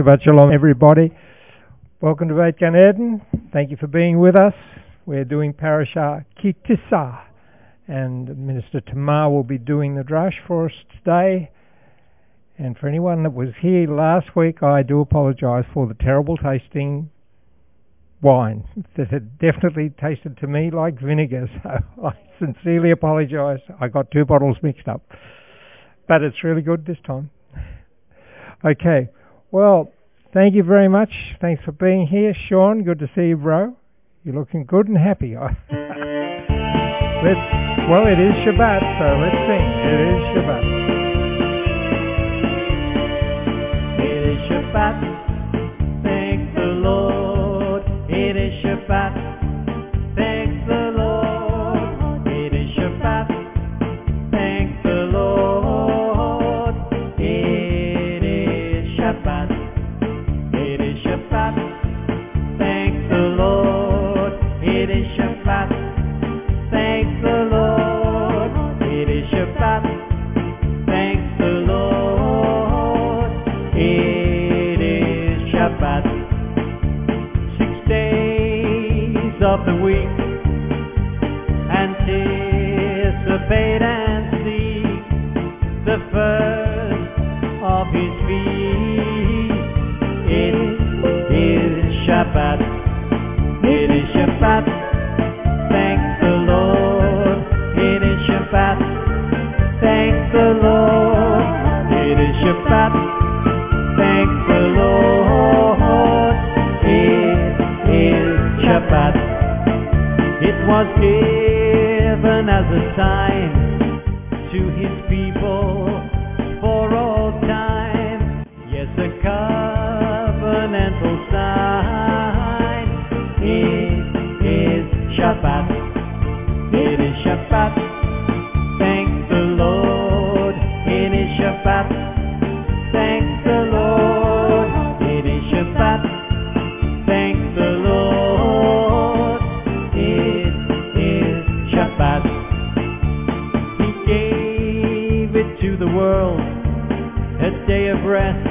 Shabbat Shalom, everybody. Welcome to Beit Gan Eden. Thank you for being with us. We're doing Parashah Ki Tisa, and Minister Tamar will be doing the drush for us today. And for anyone that was here last week, I do apologise for the terrible tasting wine that had definitely tasted to me like vinegar, so I sincerely apologise. I got 2 bottles mixed up, but it's really good this time. Okay, well, thank you very much. Thanks for being here. Sean, good to see you, bro. You're looking good and happy. Well, it is Shabbat, so let's sing. It is Shabbat. It is Shabbat. Thank the Lord. It is Shabbat. Thank the Lord. It is Shabbat. Thank the Lord. It is Shabbat. It is Shabbat. Thank the Lord. It is Shabbat. Thank the Lord. It is Shabbat. Thank the Lord. It is Shabbat. 6 days of the week, anticipate and seek the first of His feast. It is Shabbat. It is Shabbat. Thank the Lord. It is Shabbat. Thank the Lord. It is Shabbat. Thank the Lord. It is Shabbat. It was given as a sign to His people for all time. Yes, a covenantal sign. It is Shabbat. It is Shabbat. Thank the Lord. It is Shabbat. Thank the Lord. It is Shabbat. Thank the Lord. It is Shabbat. He gave it to the world, a day of rest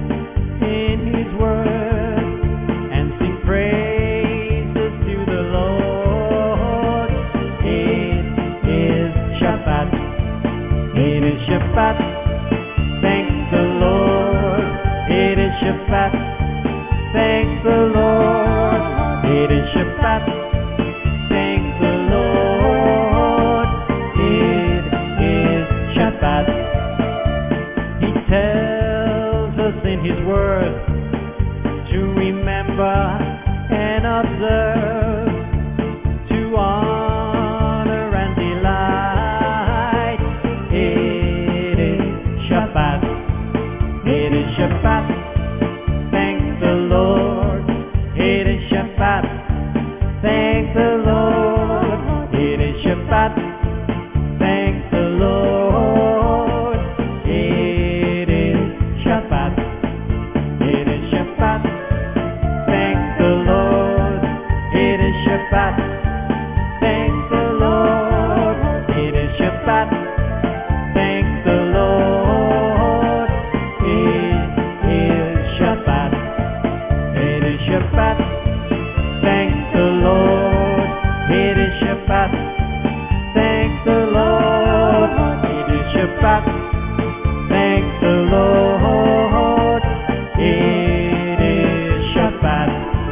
in His word, and sing praises to the Lord. It is Shabbat. It is Shabbat. Thank the Lord. It is Shabbat. Thank the Lord. It is Shabbat. Thank the Lord. It is Shabbat. He tells us in His word to remember and observe, to honor and delight. It is Shabbat. It is Shabbat. Thank the Lord. It is Shabbat. Thank the Lord. It is Shabbat. Thank the Lord. It is Shabbat. It is Shabbat. Thank the Lord. It is Shabbat. Thank the Lord. It is Shabbat. Thank the Lord. It is Shabbat. It is Shabbat. Thank the Lord. It is Shabbat. Thank the Lord. It is Shabbat. Thank the Lord. It is Shabbat.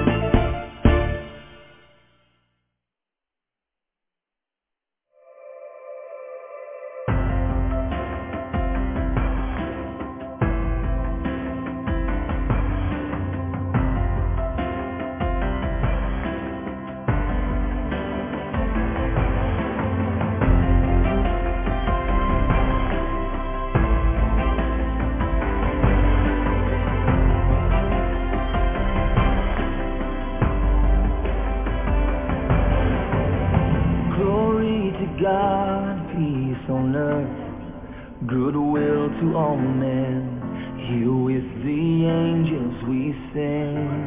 Glory to God, peace on earth, goodwill to all men. Here with the angels we sing.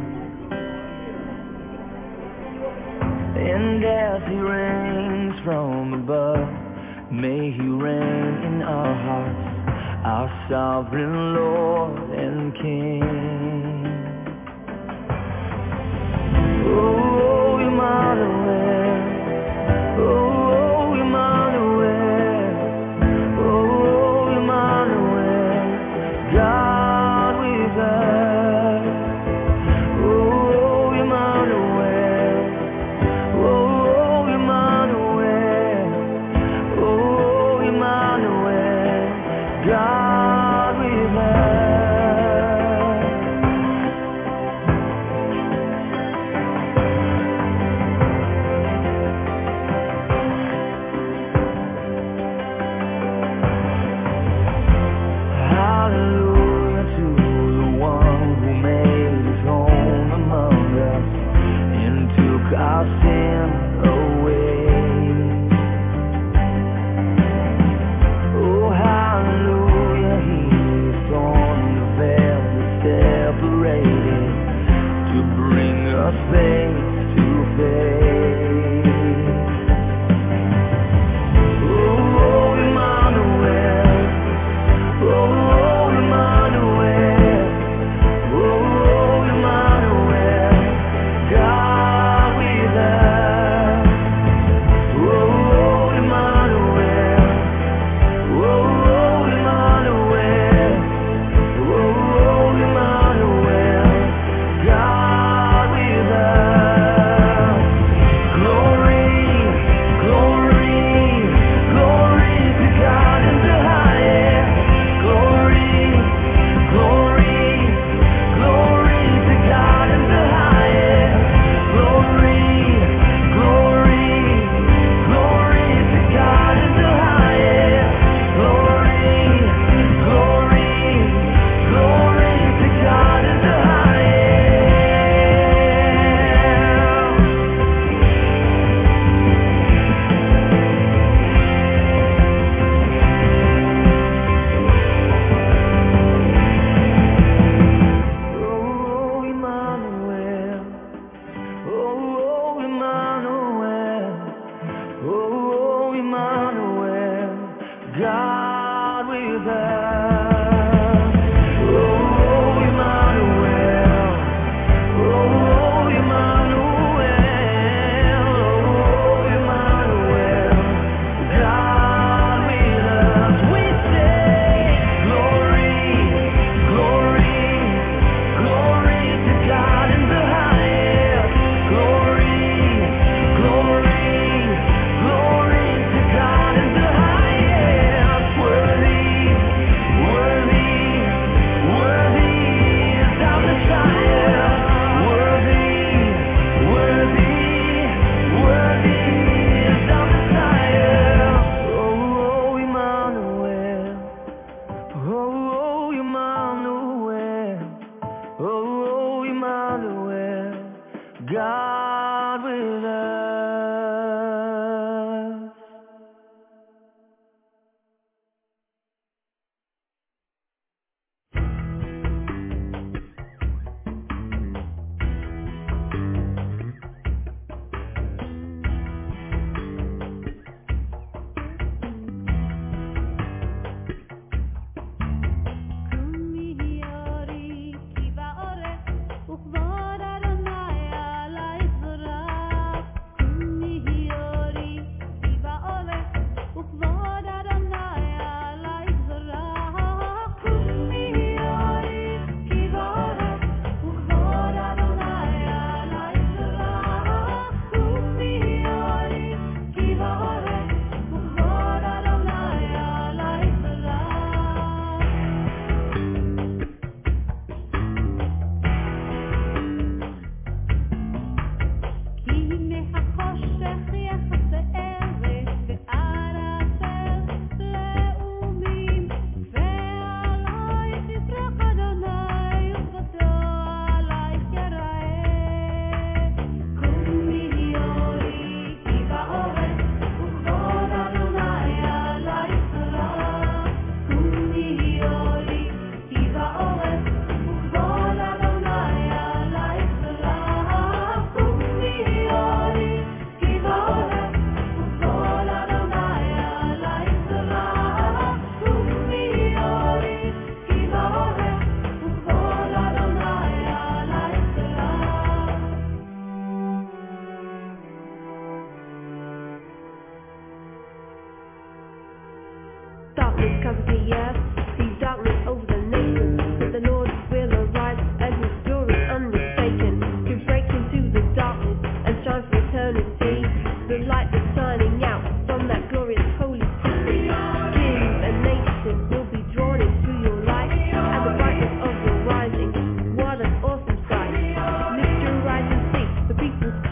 And as He reigns from above, may He reign in our hearts, our sovereign Lord and King. Oh, Emmanuel. Oh, Emmanuel. Oh, Emmanuel. God with us. Oh, Emmanuel. Oh, Emmanuel. Oh, Emmanuel. God with us. 'Cause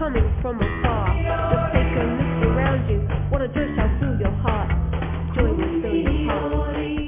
coming from afar. Just take a look around you. What a joy shall fill your heart. Joy will fill your heart.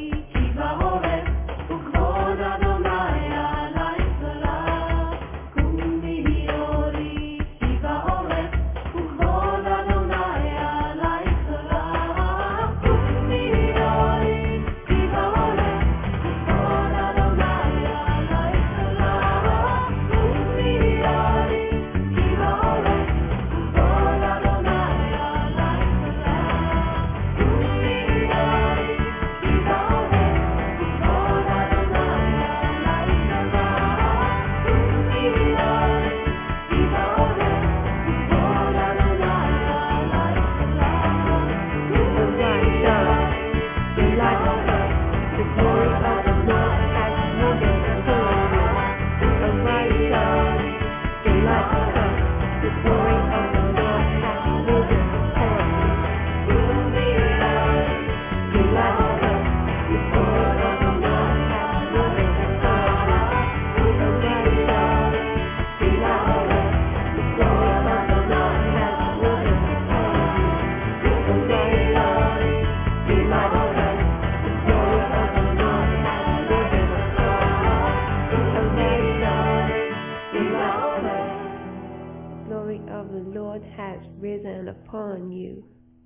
Upon you.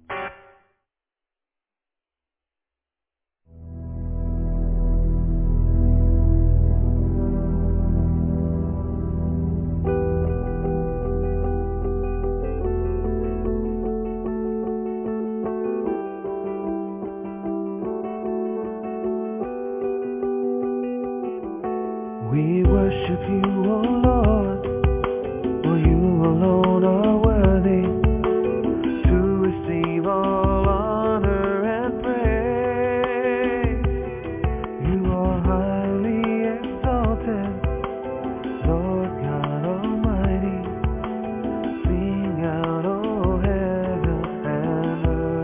We worship you, O Lord, for you alone are worthy to receive all honor and praise. You are highly exalted, Lord God Almighty. Sing out, O heaven and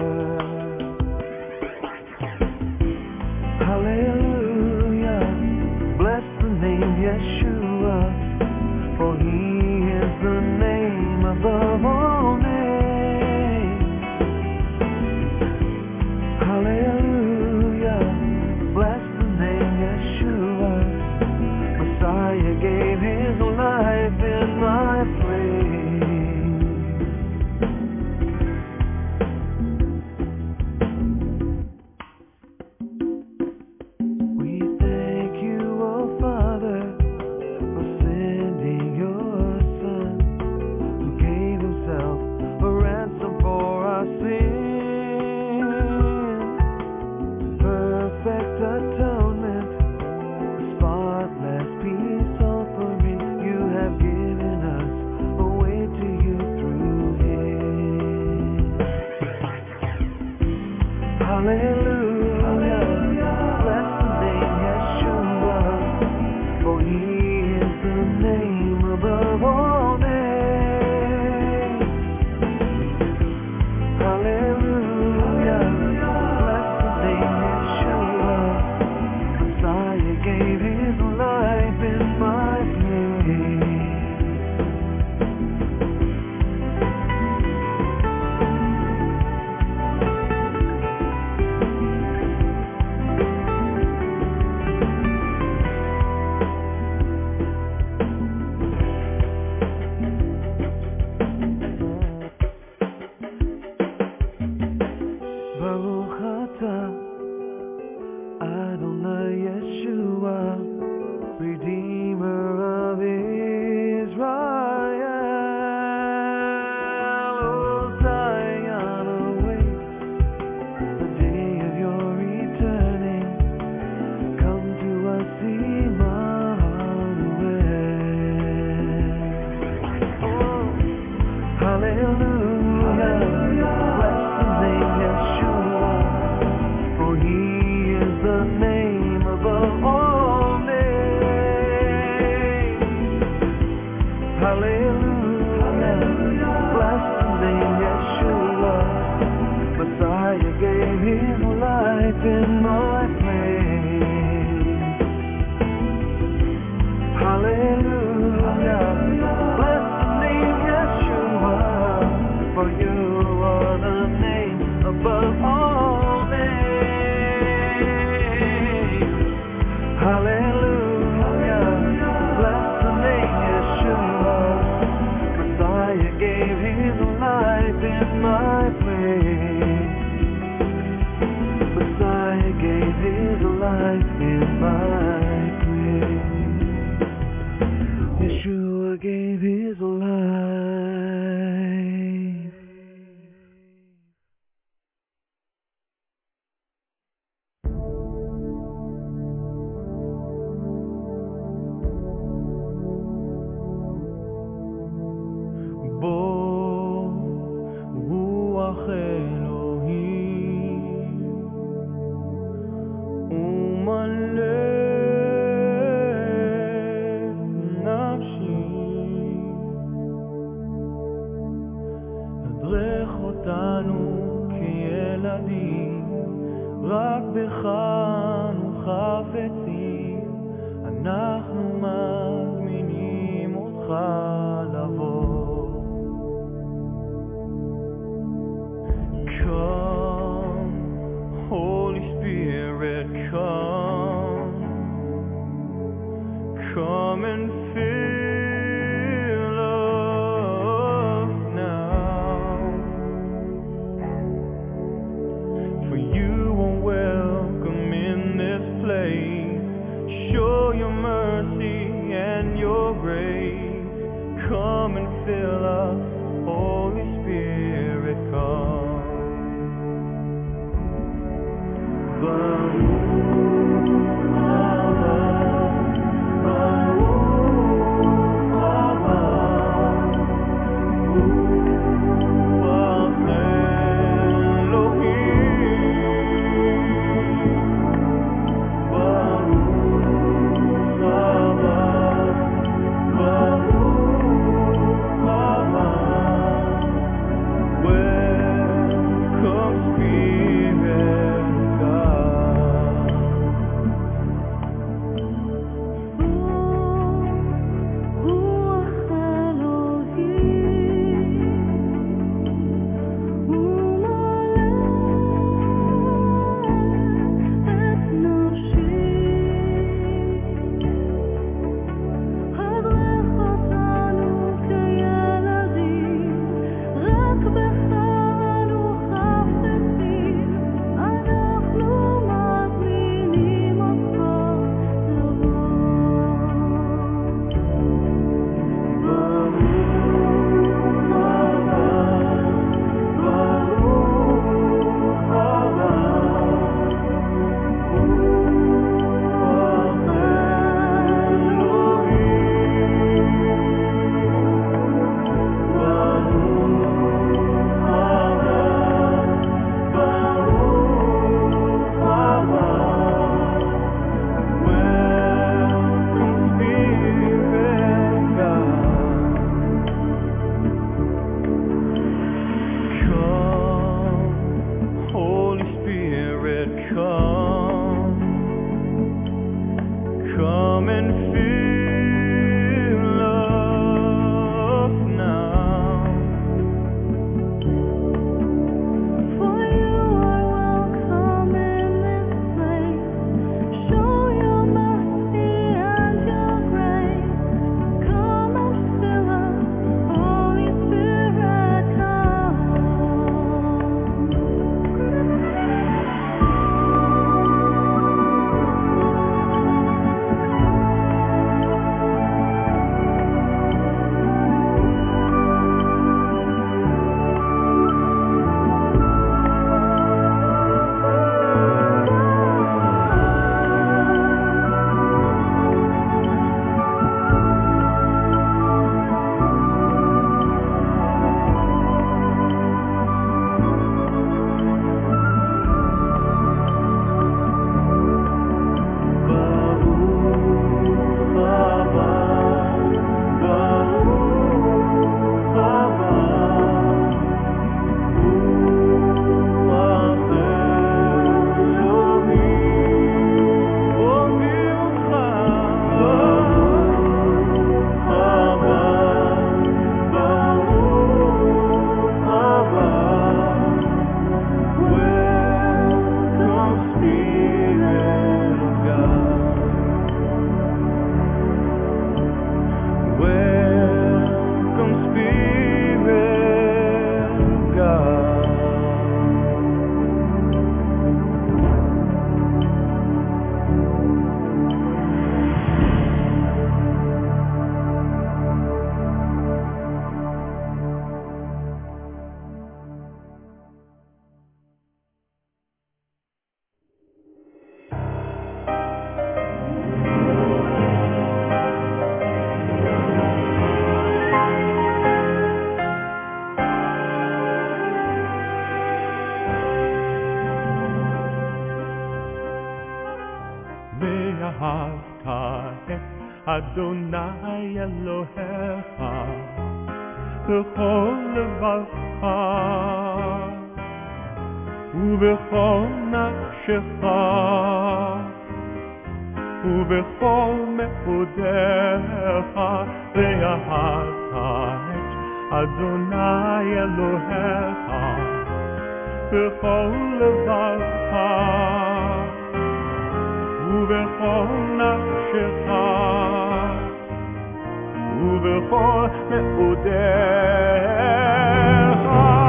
earth. Hallelujah, bless the name Yeshua, for he is the name above all names. Hallelujah, bless the name Yeshua. Messiah gave his life in my place. We thank you, O Father, for sending your Son, who gave himself a ransom for our sin. Perfect atonement, spotless peace offering, you have given us אנחנו מזמינים אותך לבוא. Come, Holy Spirit, come. Come and fill us now. For you are welcome in this place. Show your mercy and your grace. Come and fill us, Holy Spirit, come. Come and fill us now. For you are welcome in this place. Show your mercy and your grace. Come and fill us, Holy Spirit, come. ואהבת את אדוני אלוהיך בכל לבבך ובכל נפשך ובכל מאודיך ואהבת את אדוני אלוהיך בכל לבבך ובכל נפשך ובכל מאודיך.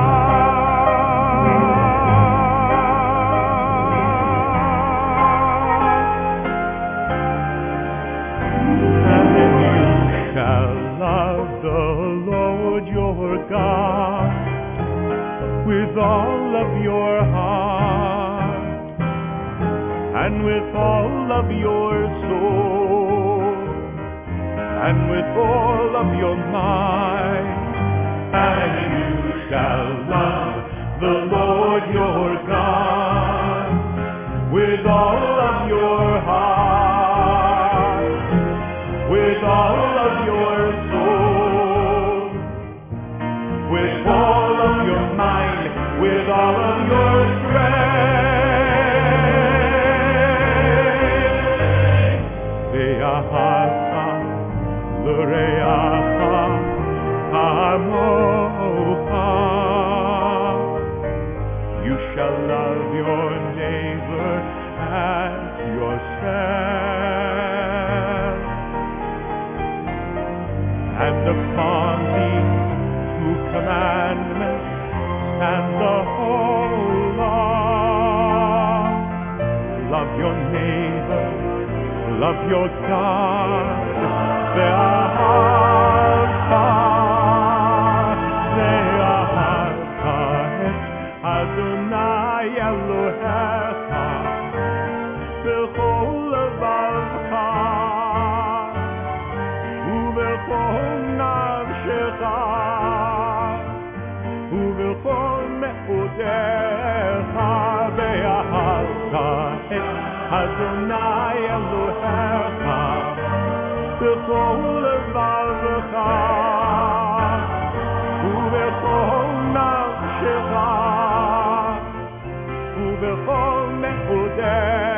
And you shall love the Lord your God with all of your heart and with all of your soul and with all of your mind. And you shall love the Lord your God with all of your heart, with all of your soul, with all of your mind, with all of your strength. Ve'ahavta l'reacha kamocha. You shall love your neighbor as yourself. And upon these two commandments stand the whole law. Love your neighbor, love your God. Ve'ahavta et Adonai Elohecha b'chol levavcha ובכל נפשך ובכל מאודיך ואהבת את אדוני אלוהיך בכל לבבך ובכל נפשך ובכל מאודיך.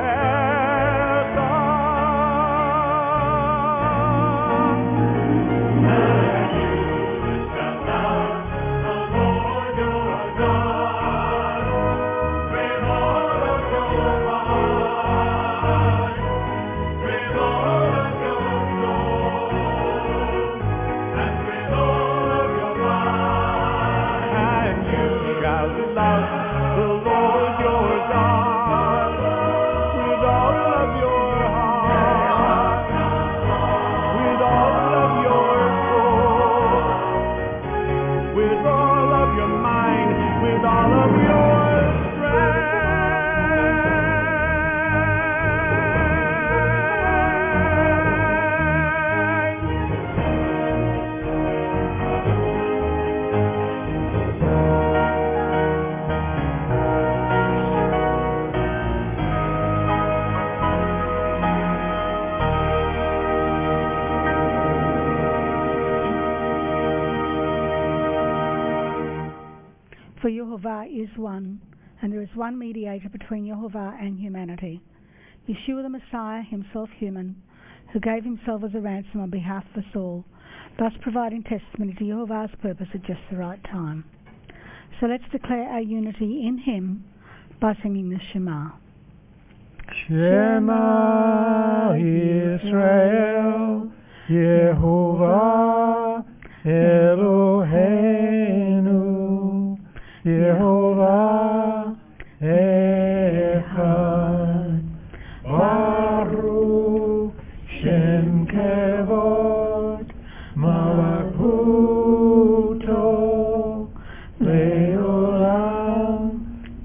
For Yehovah is one, and there is one mediator between Yehovah and humanity, Yeshua the Messiah, himself human, who gave himself as a ransom on behalf of us all, thus providing testimony to Yehovah's purpose at just the right time. So let's declare our unity in him by singing the Shema. Shema Yisrael, Yehovah Eloheinu, Yehovah Echad, Baruch Shem Kevod, Malakuto, Leolam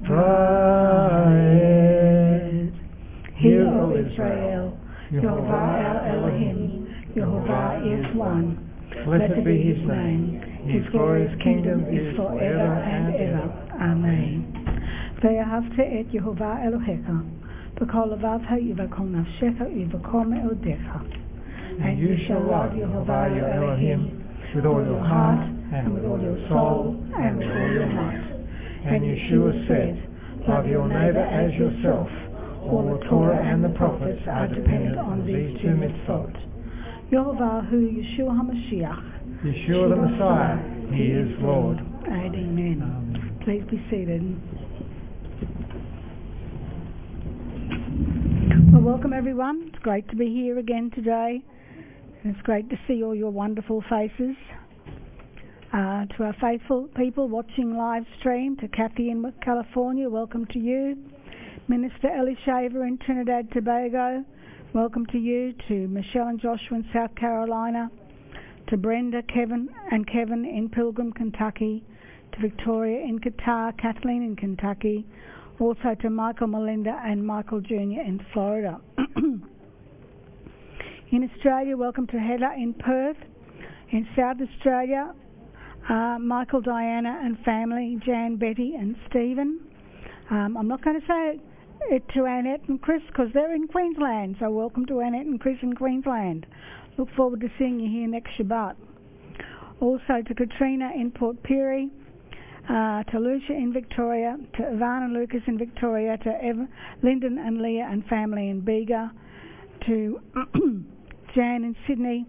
Vaed. Hear, O Israel, Yehovah our Elohim, Yehovah is one. Blessed be his name. His glorious kingdom is forever and ever. Amen. Ve'ahavta et Yehovah Elohecha, b'kol levavcha u'b'kol nafshecha u'b'kol me'odecha. And you shall love Yehovah your Elohim with all your heart, and with all your soul, and with all your might. And Yeshua said, love your neighbor as yourself. All the Torah and the prophets are dependent on these two mitzvot. Yehovah Yeshua HaMashiach. Yeshua the Messiah, He is Lord. Amen. Please be seated. Well, welcome everyone. It's great to be here again today. And it's great to see all your wonderful faces. To our faithful people watching live stream, to Kathy in California, welcome to you. Minister Ellie Shaver in Trinidad Tobago, welcome to you. To Michelle and Joshua in South Carolina, to Brenda, Kevin in Pilgrim, Kentucky, to Victoria in Qatar, Kathleen in Kentucky, also to Michael, Melinda and Michael Jr. in Florida. In Australia, welcome to Heather in Perth. In South Australia, Michael, Diana and family, Jan, Betty and Stephen. I'm not going to say it to Annette and Chris because they're in Queensland, so welcome to Annette and Chris in Queensland. Look forward to seeing you here next Shabbat. Also to Katrina in Port Pirie, to Lucia in Victoria, to Ivan and Lucas in Victoria, to Lyndon and Leah and family in Bega, to Jan in Sydney,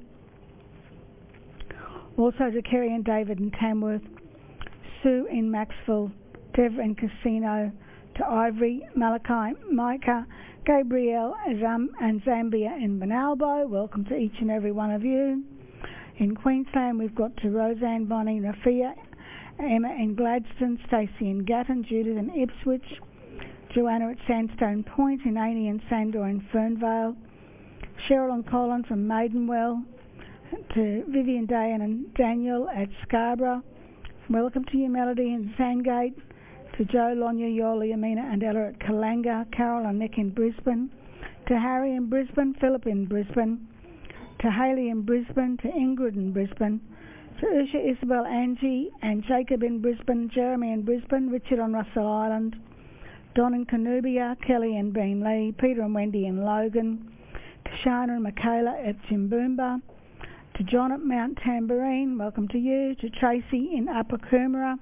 also to Kerry and David in Tamworth, Sue in Maxville, Deborah in Casino, to Ivory, Malachi, Micah, Gabrielle and Zambia in Benalbo. Welcome to each and every one of you. In Queensland, we've got to Roseanne, Bonnie, Rafia, Emma in Gladstone, Stacey in Gatton, Judith in Ipswich, Joanna at Sandstone Point, Inani and Sandor in Fernvale, Cheryl and Colin from Maidenwell, to Vivian, Dayan and Daniel at Scarborough. Welcome to you, Melody in Sandgate, to Joe, Lonya, Yoli, Amina and Ella at Kalanga, Carol and Nick in Brisbane, to Harry in Brisbane, Philip in Brisbane, to Hayley in Brisbane, to Ingrid in Brisbane, to Usha, Isabel, Angie and Jacob in Brisbane, Jeremy in Brisbane, Richard on Russell Island, Don in Canubia, Kelly in Beenleigh, Peter and Wendy in Logan, to Shana and Michaela at Jimboomba, to John at Mount Tambourine, welcome to you, to Tracy in Upper Coomera,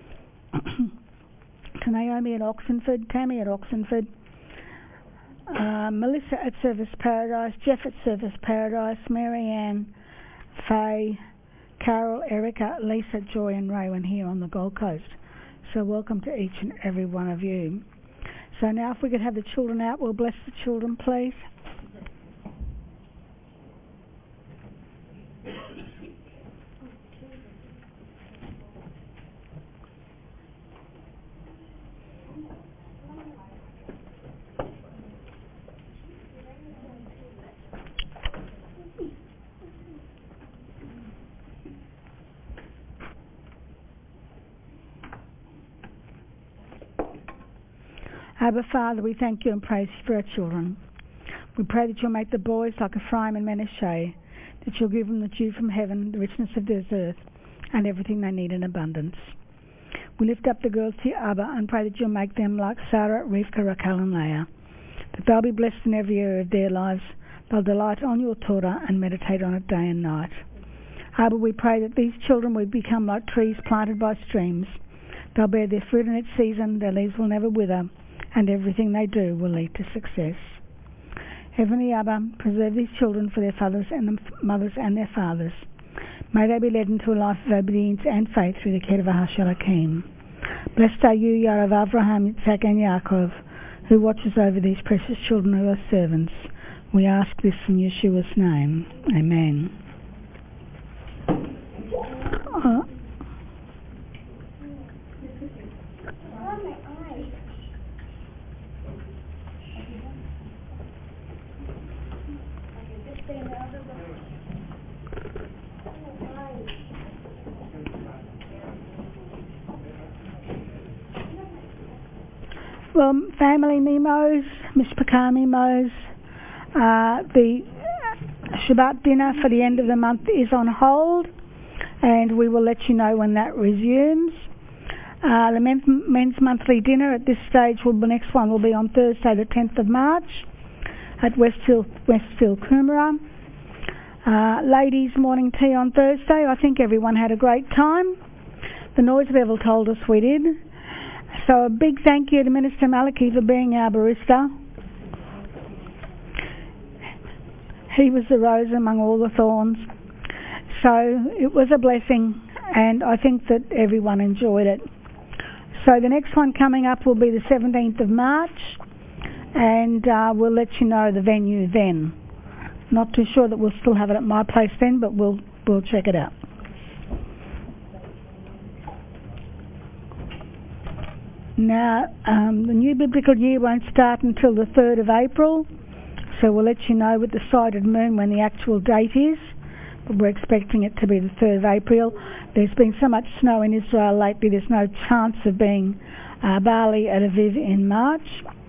to Naomi at Oxenford, Tammy at Oxenford, Melissa at Service Paradise, Jeff at Service Paradise, Marianne, Faye, Carol, Erica, Lisa, Joy and Raywin here on the Gold Coast. So welcome to each and every one of you. So now if we could have the children out, we'll bless the children please. Abba Father, we thank you and praise you for our children. We pray that you'll make the boys like Ephraim and Manasseh, that you'll give them the dew from heaven, the richness of this earth, and everything they need in abundance. We lift up the girls to you, Abba, and pray that you'll make them like Sarah, Rivka, Raquel and Leah, that they'll be blessed in every area of their lives. They'll delight on your Torah and meditate on it day and night. Abba, we pray that these children will become like trees planted by streams. They'll bear their fruit in its season, their leaves will never wither, and everything they do will lead to success. Heavenly Abba, preserve these children for their fathers and their mothers and their fathers. May they be led into a life of obedience and faith through the Kedavah Shalakim. Blessed are you, Yah of Abraham, Yitzhak and Yaakov, who watches over these precious children who are servants. We ask this in Yeshua's name. Amen. Well, family memos, Mishpachah memos, the Shabbat dinner for the end of the month is on hold, and we will let you know when that resumes. The men's monthly dinner at this stage, the next one will be on Thursday the 10th of March at Westfield Coomera. Ladies' morning tea on Thursday. I think everyone had a great time. The Noise Bevel told us we did. So a big thank you to Minister Maliki for being our barista. He was the rose among all the thorns. So it was a blessing, and I think that everyone enjoyed it. So the next one coming up will be the 17th of March, and we'll let you know the venue then. Not too sure that we'll still have it at my place then, but we'll check it out. Now, the new biblical year won't start until the 3rd of April, so we'll let you know with the sighted moon when the actual date is, but we're expecting it to be the 3rd of April. There's been so much snow in Israel lately, there's no chance of being Bali at Aviv in March.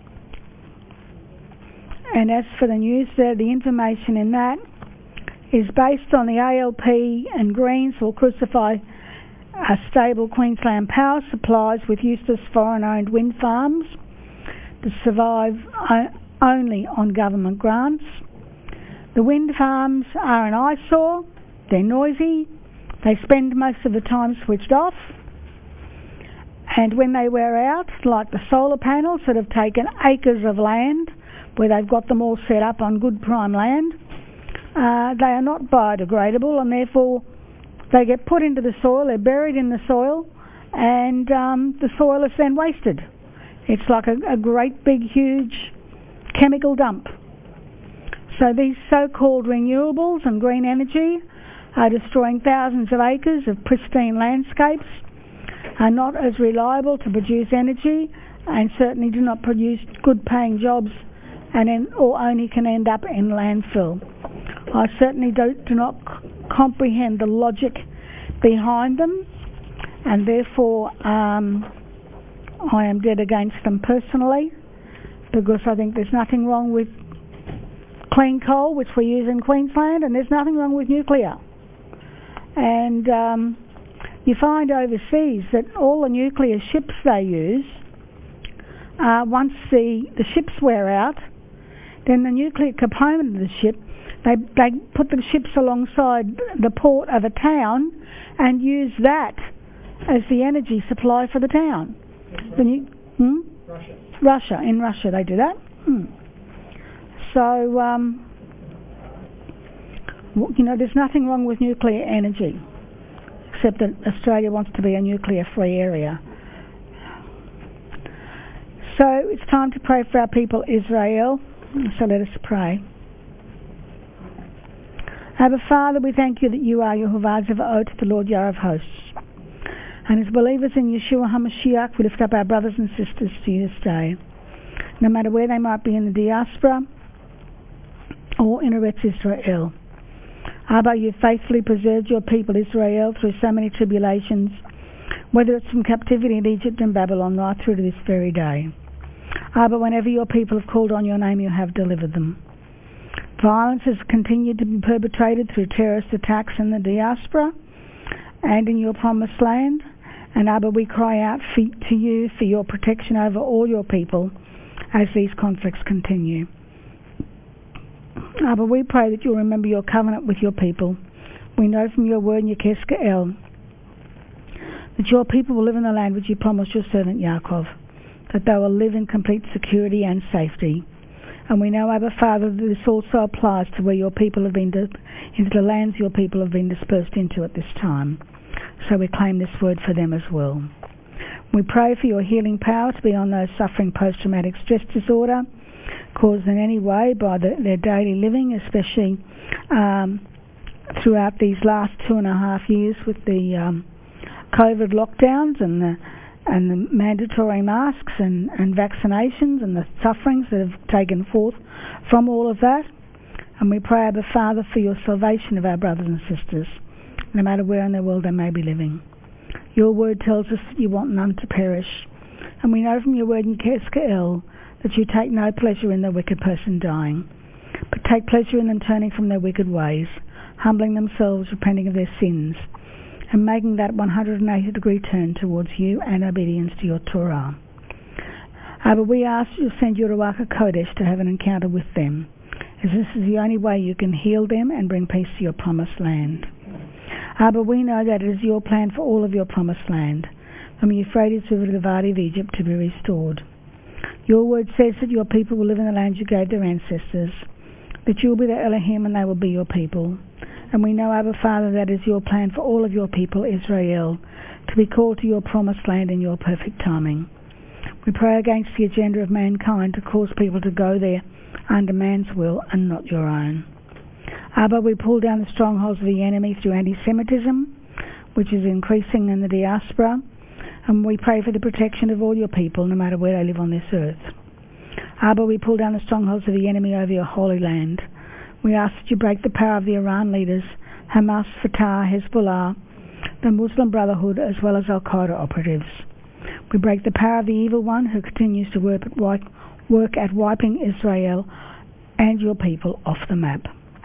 And as for the news there, the information in that is based on the ALP and Greens will crucify stable Queensland power supplies with useless foreign-owned wind farms to survive only on government grants. The wind farms are an eyesore, they're noisy, they spend most of the time switched off, and when they wear out, like the solar panels that have taken acres of land where they've got them all set up on good prime land, they are not biodegradable, and therefore they get put into the soil, they're buried in the soil, and the soil is then wasted. It's like a great big huge chemical dump. So these so-called renewables and green energy are destroying thousands of acres of pristine landscapes, are not as reliable to produce energy, and certainly do not produce good paying jobs, or only can end up in landfill. I certainly do not comprehend the logic behind them, and therefore I am dead against them personally, because I think there's nothing wrong with clean coal, which we use in Queensland, and there's nothing wrong with nuclear. And you find overseas that all the nuclear ships they use, once the ships wear out, then the nuclear component of the ship, they put the ships alongside the port of a town and use that as the energy supply for the town. Russia. In Russia they do that. So, there's nothing wrong with nuclear energy, except that Australia wants to be a nuclear-free area. So it's time to pray for our people Israel. So let us pray. Abba Father, we thank you that you are Yehovah Zevaot, the Lord Yah of hosts. And as believers in Yeshua HaMashiach, we lift up our brothers and sisters to you this day, no matter where they might be in the diaspora or in Eretz Israel. Abba, you faithfully preserved your people Israel through so many tribulations, whether it's from captivity in Egypt and Babylon right through to this very day. Abba, whenever your people have called on your name, you have delivered them. Violence has continued to be perpetrated through terrorist attacks in the diaspora and in your promised land. And Abba, we cry out to you for your protection over all your people as these conflicts continue. Abba, we pray that you'll remember your covenant with your people. We know from your word in Yechezkel that your people will live in the land which you promised your servant Yaakov, that they will live in complete security and safety. And we know, Abba Father, that this also applies to where your people have been, into the lands your people have been dispersed into at this time. So we claim this word for them as well. We pray for your healing power to be on those suffering post-traumatic stress disorder, caused in any way by their daily living, especially throughout these last 2.5 years with the COVID lockdowns and the mandatory masks and vaccinations and the sufferings that have taken forth from all of that. And we pray, Abba Father, for your salvation of our brothers and sisters, no matter where in the world they may be living. Your word tells us that you want none to perish. And we know from your word in Yechezkel that you take no pleasure in the wicked person dying, but take pleasure in them turning from their wicked ways, humbling themselves, repenting of their sins, and making that 180-degree turn towards you and obedience to your Torah. But we ask you to send your Ruach HaKodesh to have an encounter with them, as this is the only way you can heal them and bring peace to your promised land. But we know that it is your plan for all of your promised land, from the Euphrates River to the Valley of Egypt, to be restored. Your word says that your people will live in the land you gave their ancestors. that you will be their Elohim and they will be your people. And we know, Abba Father, that is your plan for all of your people, Israel, to be called to your promised land in your perfect timing. We pray against the agenda of mankind to cause people to go there under man's will and not your own. Abba, we pull down the strongholds of the enemy through anti-Semitism, which is increasing in the diaspora, and we pray for the protection of all your people, no matter where they live on this earth. Abba, we pull down the strongholds of the enemy over your holy land. We ask that you break the power of the Iran leaders, Hamas, Fatah, Hezbollah, the Muslim Brotherhood, as well as Al-Qaeda operatives. We break the power of the evil one who continues to work at wiping Israel and your people off the map.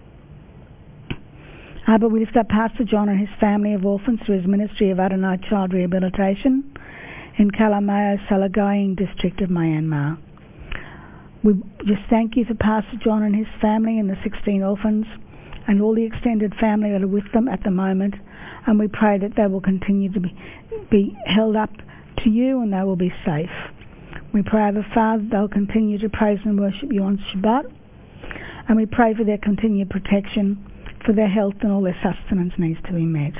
Abba, we lift up Pastor John and his family of orphans through his ministry of Adonai Child Rehabilitation in Kalamayo, Salagaying district of Myanmar. We just thank you for Pastor John and his family and the 16 orphans and all the extended family that are with them at the moment, and we pray that they will continue to be held up to you and they will be safe. We pray, Abba Father, they'll continue to praise and worship you on Shabbat, and we pray for their continued protection, for their health and all their sustenance needs to be met.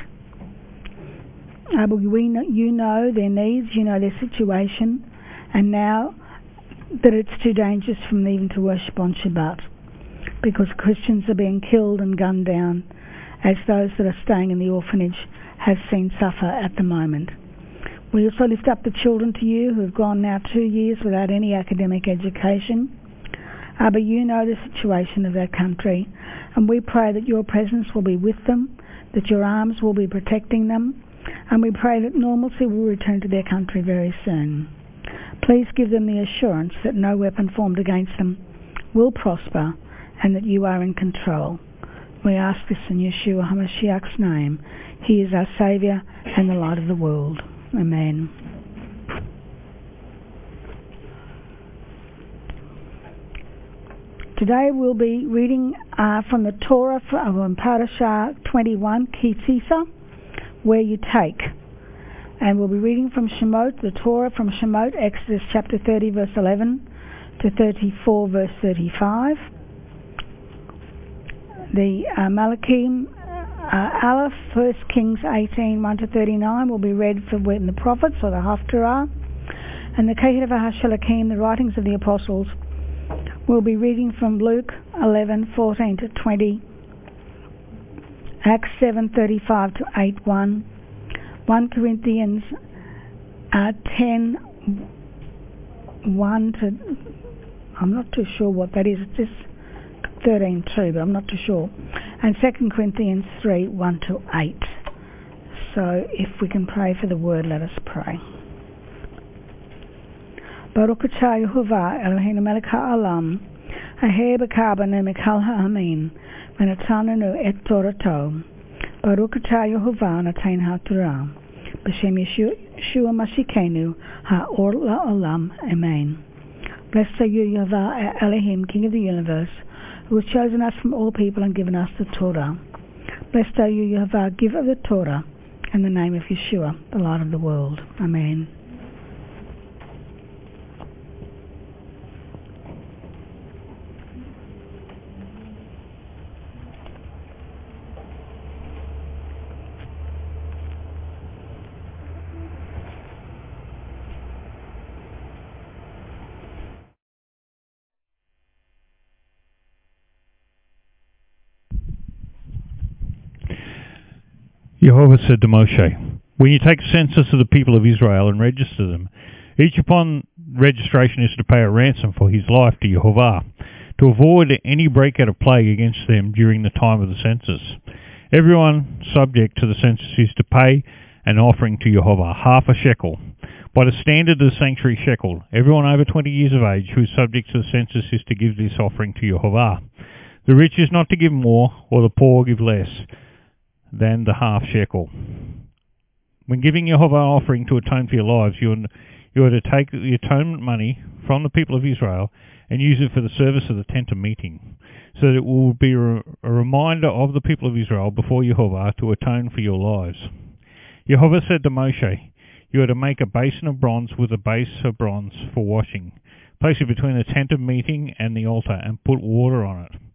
You know their needs, you know their situation, and now that it's too dangerous for them even to worship on Shabbat, because Christians are being killed and gunned down, as those that are staying in the orphanage have seen suffer at the moment. We also lift up the children to you who have gone now 2 years without any academic education. Abba, you know the situation of that country, and we pray that your presence will be with them, that your arms will be protecting them, and we pray that normalcy will return to their country very soon. Please give them the assurance that no weapon formed against them will prosper and that you are in control. We ask this in Yeshua HaMashiach's name. He is our Saviour and the light of the world. Amen. Today we'll be reading from the Torah from Parashah 21, Ki Tisa, where you take. And we'll be reading from Shemot, the Torah from Shemot, Exodus chapter 30, verse 11 to 34, verse 35. The Malachim Aleph, 1 Kings 18, 1 to 39, will be read for when the prophets, or the Haftarah. And the Ketuvah HaShalakim, the writings of the apostles, will be reading from Luke 11, 14 to 20, Acts 7, 35 to 8, 1 Corinthians 10, 1 to, I'm not too sure what that is, it's just 13, 2, but I'm not too sure, and 2 Corinthians 3, 1 to 8. So if we can pray for the word, let us pray. Baruch atah Yehovah Eloheinu melech ha'olam, aher b'karbanu mikal ha'amin, v'natananu et Torato. Baruch atah Yehovah noten ha'torah, b'shem Yeshua Mashikenu ha'or la'olam. Amen. Blessed are you, Yehovah Elohim, King of the universe, who has chosen us from all people and given us the Torah. Blessed are you, Yehovah, giver of the Torah, in the name of Yeshua, the light of the world. Amen. Jehovah said to Moshe, when you take a census of the people of Israel and register them, each upon registration is to pay a ransom for his life to Jehovah, to avoid any breakout of plague against them during the time of the census. Everyone subject to the census is to pay an offering to Jehovah, half a shekel. By the standard of the sanctuary shekel, everyone over 20 years of age who is subject to the census is to give this offering to Jehovah. The rich is not to give more, or the poor give less than the half shekel. When giving Jehovah an offering to atone for your lives, you are to take the atonement money from the people of Israel and use it for the service of the tent of meeting, so that it will be a reminder of the people of Israel before Jehovah to atone for your lives. Jehovah said to Moshe, you are to make a basin of bronze with a base of bronze for washing. Place it between the tent of meeting and the altar and put water on it.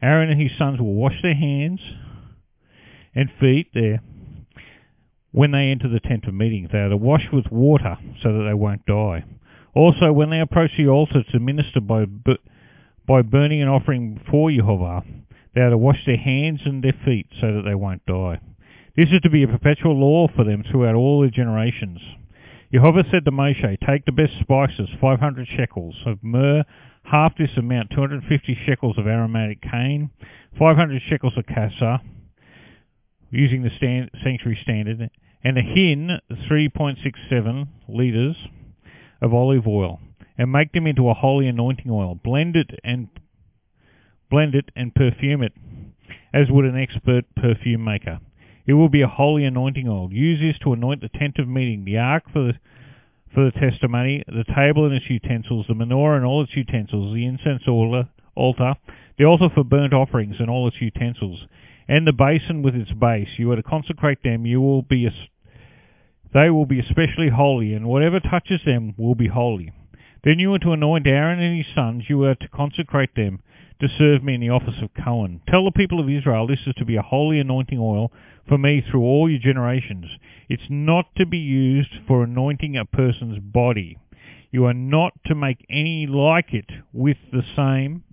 Aaron and his sons will wash their hands and feet there when they enter the tent of meeting. They are to wash with water so that they won't die. Also, when they approach the altar to minister by burning an offering before Jehovah, they are to wash their hands and their feet so that they won't die. This is to be a perpetual law for them throughout all their generations. Jehovah said to Moshe, take the best spices, 500 shekels of myrrh, half this amount, 250 shekels of aromatic cane, 500 shekels of cassia, using the sanctuary standard, and a hin, 3.67 litres of olive oil, and make them into a holy anointing oil. Blend it and perfume it, as would an expert perfume maker. It will be a holy anointing oil. Use this to anoint the tent of meeting, the ark for the testimony, the table and its utensils, the menorah and all its utensils, the incense altar, the altar for burnt offerings and all its utensils, and the basin with its base. You are to consecrate them. They will be especially holy, and whatever touches them will be holy. Then you are to anoint Aaron and his sons. You are to consecrate them to serve me in the office of Cohen. Tell the people of Israel this is to be a holy anointing oil for me through all your generations. It's not to be used for anointing a person's body. You are not to make any like it with the same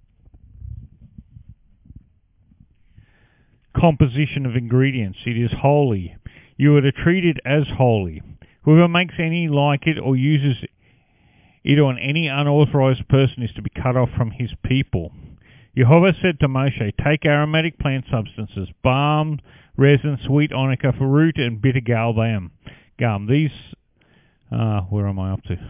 composition of ingredients. It is holy. You are to treat it as holy. Whoever makes any like it or uses it on any unauthorized person is to be cut off from his people. Jehovah said to Moshe, take aromatic plant substances, balm, resin, sweet onycha, root, and bitter gum. These, where am I up to?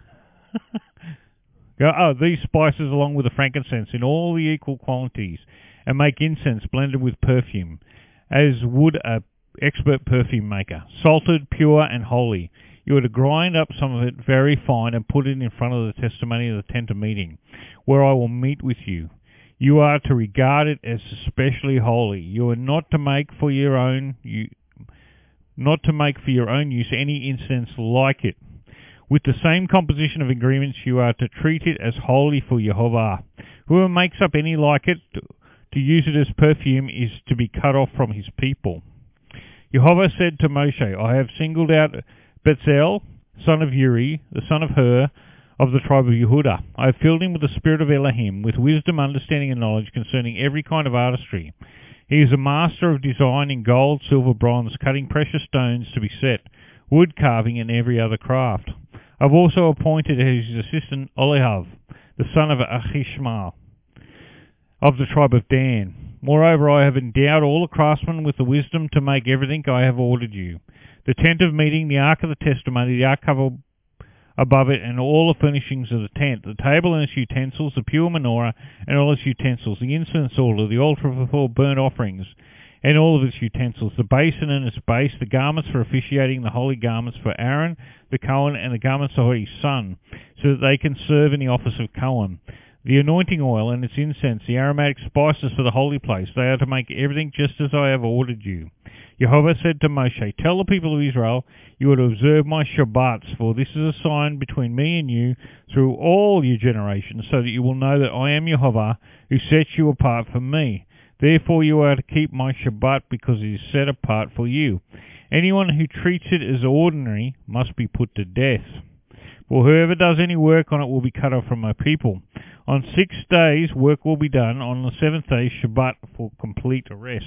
These spices along with the frankincense in all the equal quantities, and make incense blended with perfume, as would a expert perfume maker, salted, pure, and holy. You are to grind up some of it very fine and put it in front of the testimony of the tent of meeting, where I will meet with you. You are to regard it as especially holy. You are not to make for your own use any incense like it. With the same composition of ingredients, you are to treat it as holy for Jehovah. Whoever makes up any like it to use it as perfume is to be cut off from his people. Jehovah said to Moshe, I have singled out Bezalel, son of Uri, the son of Hur, of the tribe of Yehudah. I have filled him with the spirit of Elohim, with wisdom, understanding, and knowledge concerning every kind of artistry. He is a master of design in gold, silver, bronze, cutting precious stones to be set, wood carving, and every other craft. I have also appointed as his assistant Olihav, the son of Achishmael, of the tribe of Dan. Moreover, I have endowed all the craftsmen with the wisdom to make everything I have ordered you. The tent of meeting, the ark of the testimony, the ark cover above it, and all the furnishings of the tent, the table and its utensils, the pure menorah and all its utensils, the incense altar, the altar for burnt offerings, and all of its utensils, the basin and its base, the garments for officiating, the holy garments for Aaron, the Cohen, and the garments of his son, so that they can serve in the office of Cohen. The anointing oil and its incense, the aromatic spices for the holy place, they are to make everything just as I have ordered you. Jehovah said to Moshe, tell the people of Israel, you are to observe my Shabbats, for this is a sign between me and you through all your generations, so that you will know that I am Jehovah, who sets you apart from me. Therefore you are to keep my Shabbat, because it is set apart for you. Anyone who treats it as ordinary must be put to death. For whoever does any work on it will be cut off from my people. On 6 days work will be done. On the 7th day, Shabbat, for complete rest.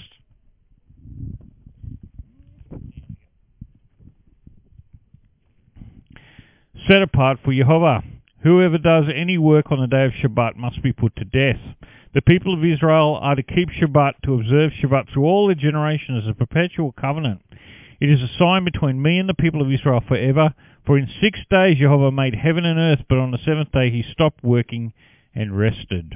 Set apart for Jehovah. Whoever does any work on the day of Shabbat must be put to death. The people of Israel are to keep Shabbat, to observe Shabbat through all their generations as a perpetual covenant. It is a sign between me and the people of Israel forever. For in 6 days Jehovah made heaven and earth, but on the 7th day he stopped working and rested.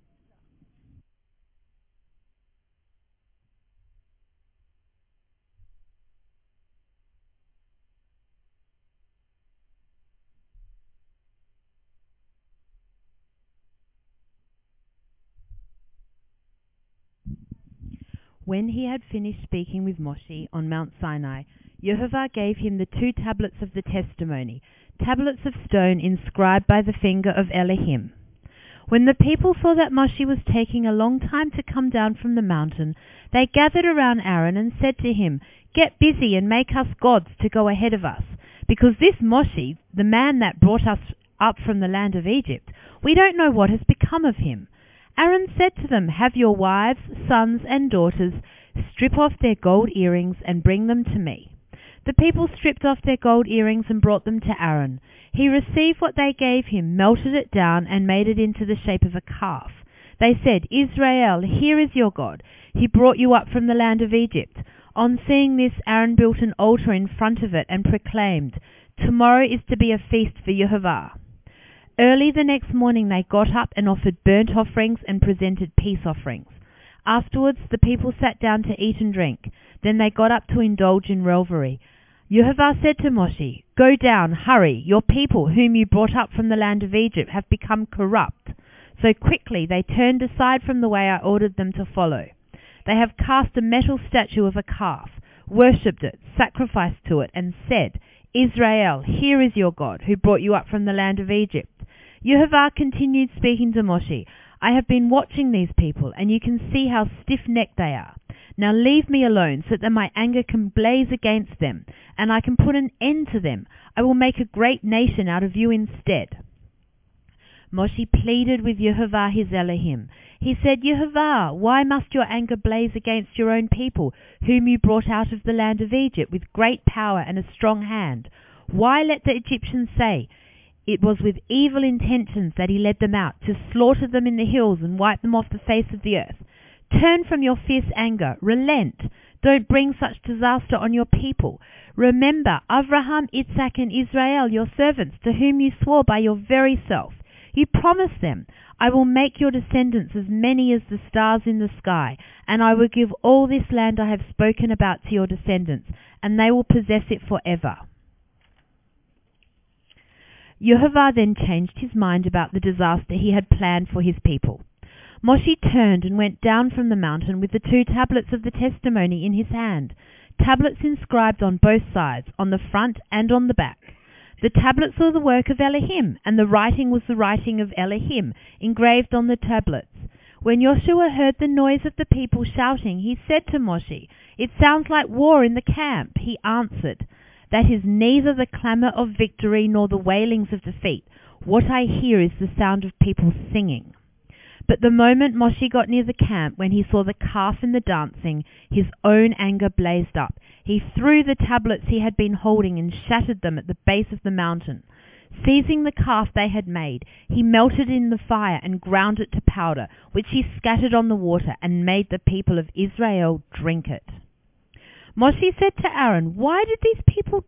When he had finished speaking with Moshe on Mount Sinai, Yehovah gave him the 2 tablets of the testimony, tablets of stone inscribed by the finger of Elohim. When the people saw that Moshe was taking a long time to come down from the mountain, they gathered around Aaron and said to him, "Get busy and make us gods to go ahead of us, because this Moshe, the man that brought us up from the land of Egypt, we don't know what has become of him." Aaron said to them, "Have your wives, sons, and daughters strip off their gold earrings and bring them to me." The people stripped off their gold earrings and brought them to Aaron. He received what they gave him, melted it down, and made it into the shape of a calf. They said, "Israel, here is your God. He brought you up from the land of Egypt." On seeing this, Aaron built an altar in front of it and proclaimed, "Tomorrow is to be a feast for Yehovah." Early the next morning they got up and offered burnt offerings and presented peace offerings. Afterwards the people sat down to eat and drink. Then they got up to indulge in revelry. Yehovah said to Moshe, "Go down, hurry, your people whom you brought up from the land of Egypt have become corrupt." So quickly they turned aside from the way I ordered them to follow. They have cast a metal statue of a calf, worshipped it, sacrificed to it, and said, "Israel, here is your God, who brought you up from the land of Egypt." Yehovah continued speaking to Moshe, "I have been watching these people, and you can see how stiff-necked they are. Now leave me alone, so that my anger can blaze against them, and I can put an end to them. I will make a great nation out of you instead." Moshe pleaded with Yehovah his Elohim. He said, "Yehovah, why must your anger blaze against your own people, whom you brought out of the land of Egypt with great power and a strong hand? Why let the Egyptians say, 'It was with evil intentions that he led them out, to slaughter them in the hills and wipe them off the face of the earth'? Turn from your fierce anger, relent. Don't bring such disaster on your people. Remember Avraham, Isaac, and Israel, your servants, to whom you swore by your very self. You promised them, 'I will make your descendants as many as the stars in the sky, and I will give all this land I have spoken about to your descendants, and they will possess it forever.'" Yehovah then changed his mind about the disaster he had planned for his people. Moshe turned and went down from the mountain with the 2 tablets of the testimony in his hand, tablets inscribed on both sides, on the front and on the back. The tablets were the work of Elohim, and the writing was the writing of Elohim, engraved on the tablets. When Joshua heard the noise of the people shouting, he said to Moshe, "It sounds like war in the camp." He answered, "That is neither the clamor of victory nor the wailings of defeat. What I hear is the sound of people singing." But the moment Moshe got near the camp, when he saw the calf and the dancing, his own anger blazed up. He threw the tablets he had been holding and shattered them at the base of the mountain. Seizing the calf they had made, he melted it in the fire and ground it to powder, which he scattered on the water and made the people of Israel drink it. Moshe said to Aaron, what did these people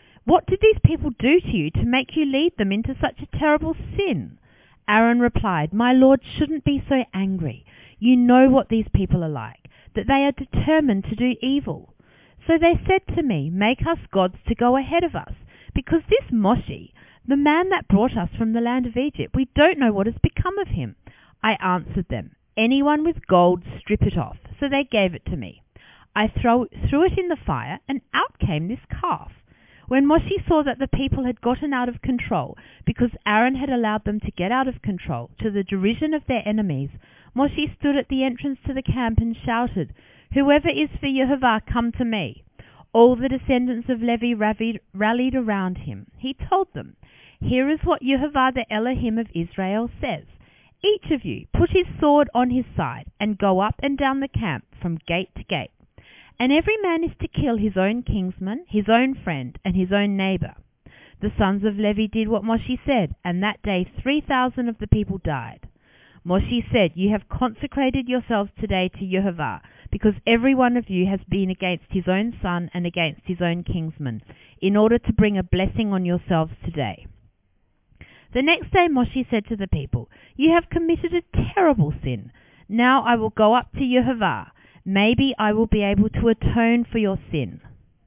do to you to make you lead them into such a terrible sin?" Aaron replied, "My Lord shouldn't be so angry. You know what these people are like, that they are determined to do evil. So they said to me, 'Make us gods to go ahead of us, because this Moshe, the man that brought us from the land of Egypt, we don't know what has become of him.' I answered them, 'Anyone with gold, strip it off.' So they gave it to me. I threw it in the fire, and out came this calf. When Moshe saw that the people had gotten out of control, because Aaron had allowed them to get out of control, to the derision of their enemies, Moshe stood at the entrance to the camp and shouted, 'Whoever is for Yehovah, come to me.' All the descendants of Levi rallied around him. He told them, 'Here is what Yehovah, the Elohim of Israel, says. Each of you put his sword on his side and go up and down the camp from gate to gate. And every man is to kill his own kinsman, his own friend, and his own neighbor.' The sons of Levi did what Moshe said, and that day 3,000 of the people died. Moshe said, 'You have consecrated yourselves today to Yehovah, because every one of you has been against his own son and against his own kinsman, in order to bring a blessing on yourselves today.' The next day Moshe said to the people, 'You have committed a terrible sin. Now I will go up to Yehovah. Maybe I will be able to atone for your sin.'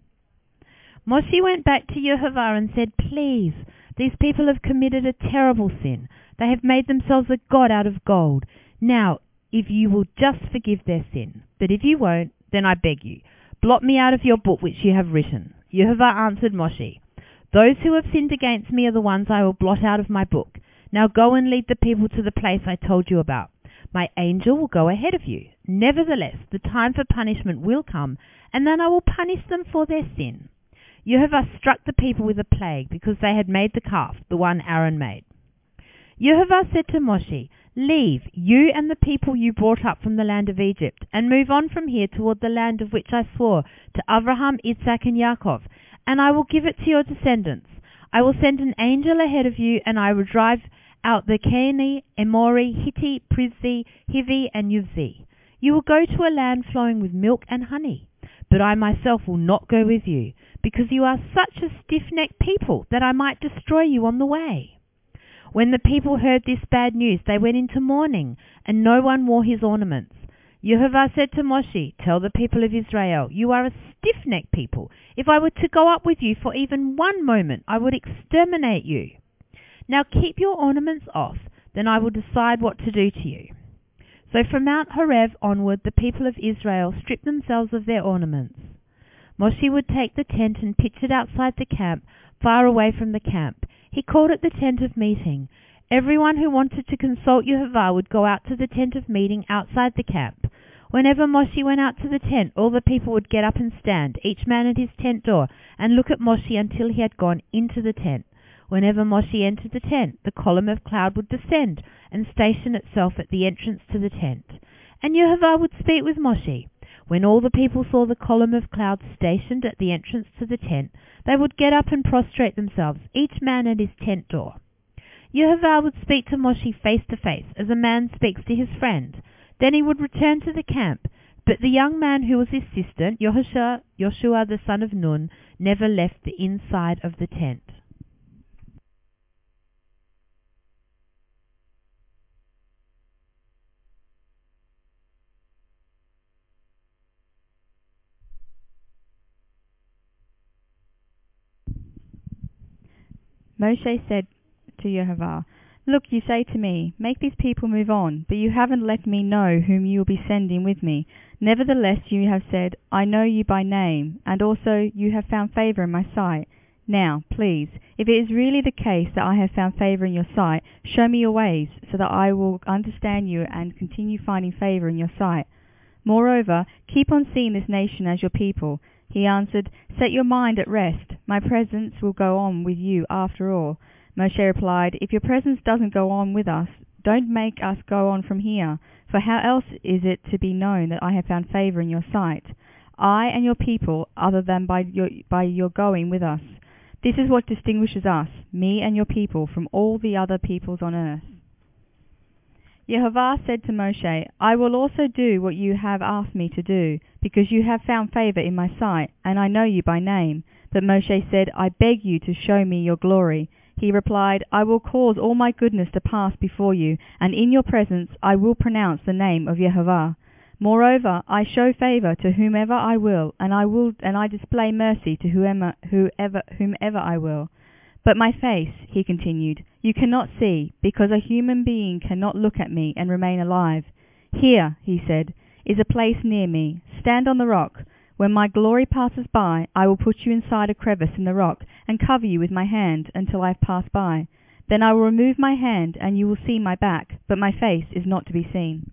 Moshe went back to Yehovah and said, 'Please, these people have committed a terrible sin. They have made themselves a god out of gold. Now, if you will just forgive their sin. But if you won't, then I beg you, blot me out of your book which you have written.' Yehovah answered Moshe, 'Those who have sinned against me are the ones I will blot out of my book. Now go and lead the people to the place I told you about. My angel will go ahead of you. Nevertheless, the time for punishment will come, and then I will punish them for their sin. Yehovah struck the people with a plague because they had made the calf, the one Aaron made. Yehovah said to Moshe, Leave, you and the people you brought up from the land of Egypt, and move on from here toward the land of which I swore to Abraham, Isaac, and Yaakov, and I will give it to your descendants. I will send an angel ahead of you, and I will drive out the Canaanite, Amori, Hittite, Prizzi, Hivi, and Yuvzi. You will go to a land flowing with milk and honey. But I myself will not go with you, because you are such a stiff-necked people that I might destroy you on the way. When the people heard this bad news, they went into mourning, and no one wore his ornaments. Yehovah said to Moshe, Tell the people of Israel, you are a stiff-necked people. If I were to go up with you for even one moment, I would exterminate you. Now keep your ornaments off, then I will decide what to do to you. So from Mount Horeb onward, the people of Israel stripped themselves of their ornaments. Moshe would take the tent and pitch it outside the camp, far away from the camp. He called it the tent of meeting. Everyone who wanted to consult Yehovah would go out to the tent of meeting outside the camp. Whenever Moshe went out to the tent, all the people would get up and stand, each man at his tent door, and look at Moshe until he had gone into the tent. Whenever Moshe entered the tent, the column of cloud would descend and station itself at the entrance to the tent. And Yehovah would speak with Moshe. When all the people saw the column of cloud stationed at the entrance to the tent, they would get up and prostrate themselves, each man at his tent door. Yehovah would speak to Moshe face to face, as a man speaks to his friend. Then he would return to the camp. But the young man who was his assistant, Joshua the son of Nun, never left the inside of the tent. Moshe said to Yehovah, Look, you say to me, Make these people move on, but you haven't let me know whom you will be sending with me. Nevertheless you have said, I know you by name, and also you have found favor in my sight. Now, please, if it is really the case that I have found favor in your sight, show me your ways, so that I will understand you and continue finding favor in your sight. Moreover, keep on seeing this nation as your people. He answered, Set your mind at rest. My presence will go on with you after all. Moshe replied, If your presence doesn't go on with us, don't make us go on from here. For how else is it to be known that I have found favor in your sight, I and your people, other than by your going with us? This is what distinguishes us, me and your people, from all the other peoples on earth. Yehovah said to Moshe, I will also do what you have asked me to do, because you have found favor in my sight, and I know you by name. But Moshe said, I beg you to show me your glory. He replied, I will cause all my goodness to pass before you, and in your presence I will pronounce the name of Yehovah. Moreover, I show favor to whomever I will, and I display mercy to whomever I will. But my face, he continued, you cannot see, because a human being cannot look at me and remain alive. Here, he said, is a place near me. Stand on the rock. When my glory passes by, I will put you inside a crevice in the rock and cover you with my hand until I have passed by. Then I will remove my hand, and you will see my back, but my face is not to be seen.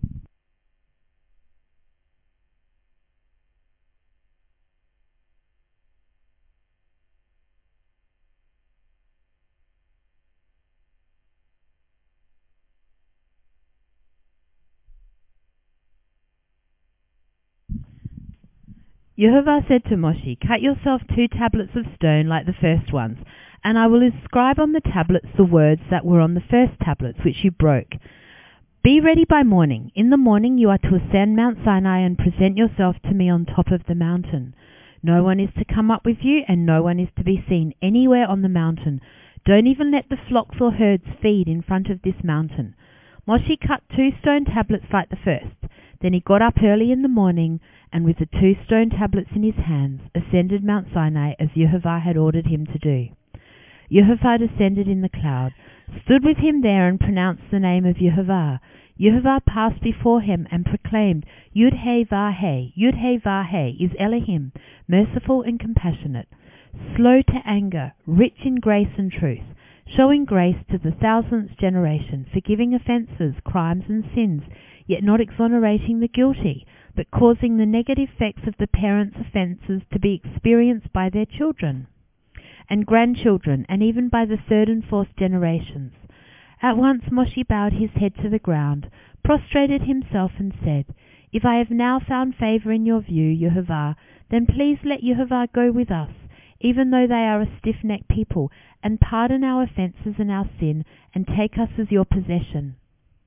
Yehovah said to Moshe, Cut yourself 2 tablets of stone like the first ones, and I will inscribe on the tablets the words that were on the first tablets which you broke. Be ready by morning. In the morning you are to ascend Mount Sinai and present yourself to me on top of the mountain. No one is to come up with you, and no one is to be seen anywhere on the mountain. Don't even let the flocks or herds feed in front of this mountain. Moshe cut 2 stone tablets like the first. Then he got up early in the morning, and with the 2 stone tablets in his hands, ascended Mount Sinai as Yehovah had ordered him to do. Yehovah descended in the cloud, stood with him there, and pronounced the name of Yehovah. Yehovah passed before him and proclaimed, Yud-Heh-Vah-Heh, Yud-Heh-Vah-Heh is Elohim, merciful and compassionate, slow to anger, rich in grace and truth, showing grace to the 1000th generation, forgiving offences, crimes and sins, yet not exonerating the guilty, but causing the negative effects of the parents' offences to be experienced by their children and grandchildren, and even by the 3rd and 4th generations. At once Moshe bowed his head to the ground, prostrated himself, and said, If I have now found favour in your view, Yehovah, then please let Yehovah go with us, even though they are a stiff-necked people, and pardon our offences and our sin, and take us as your possession.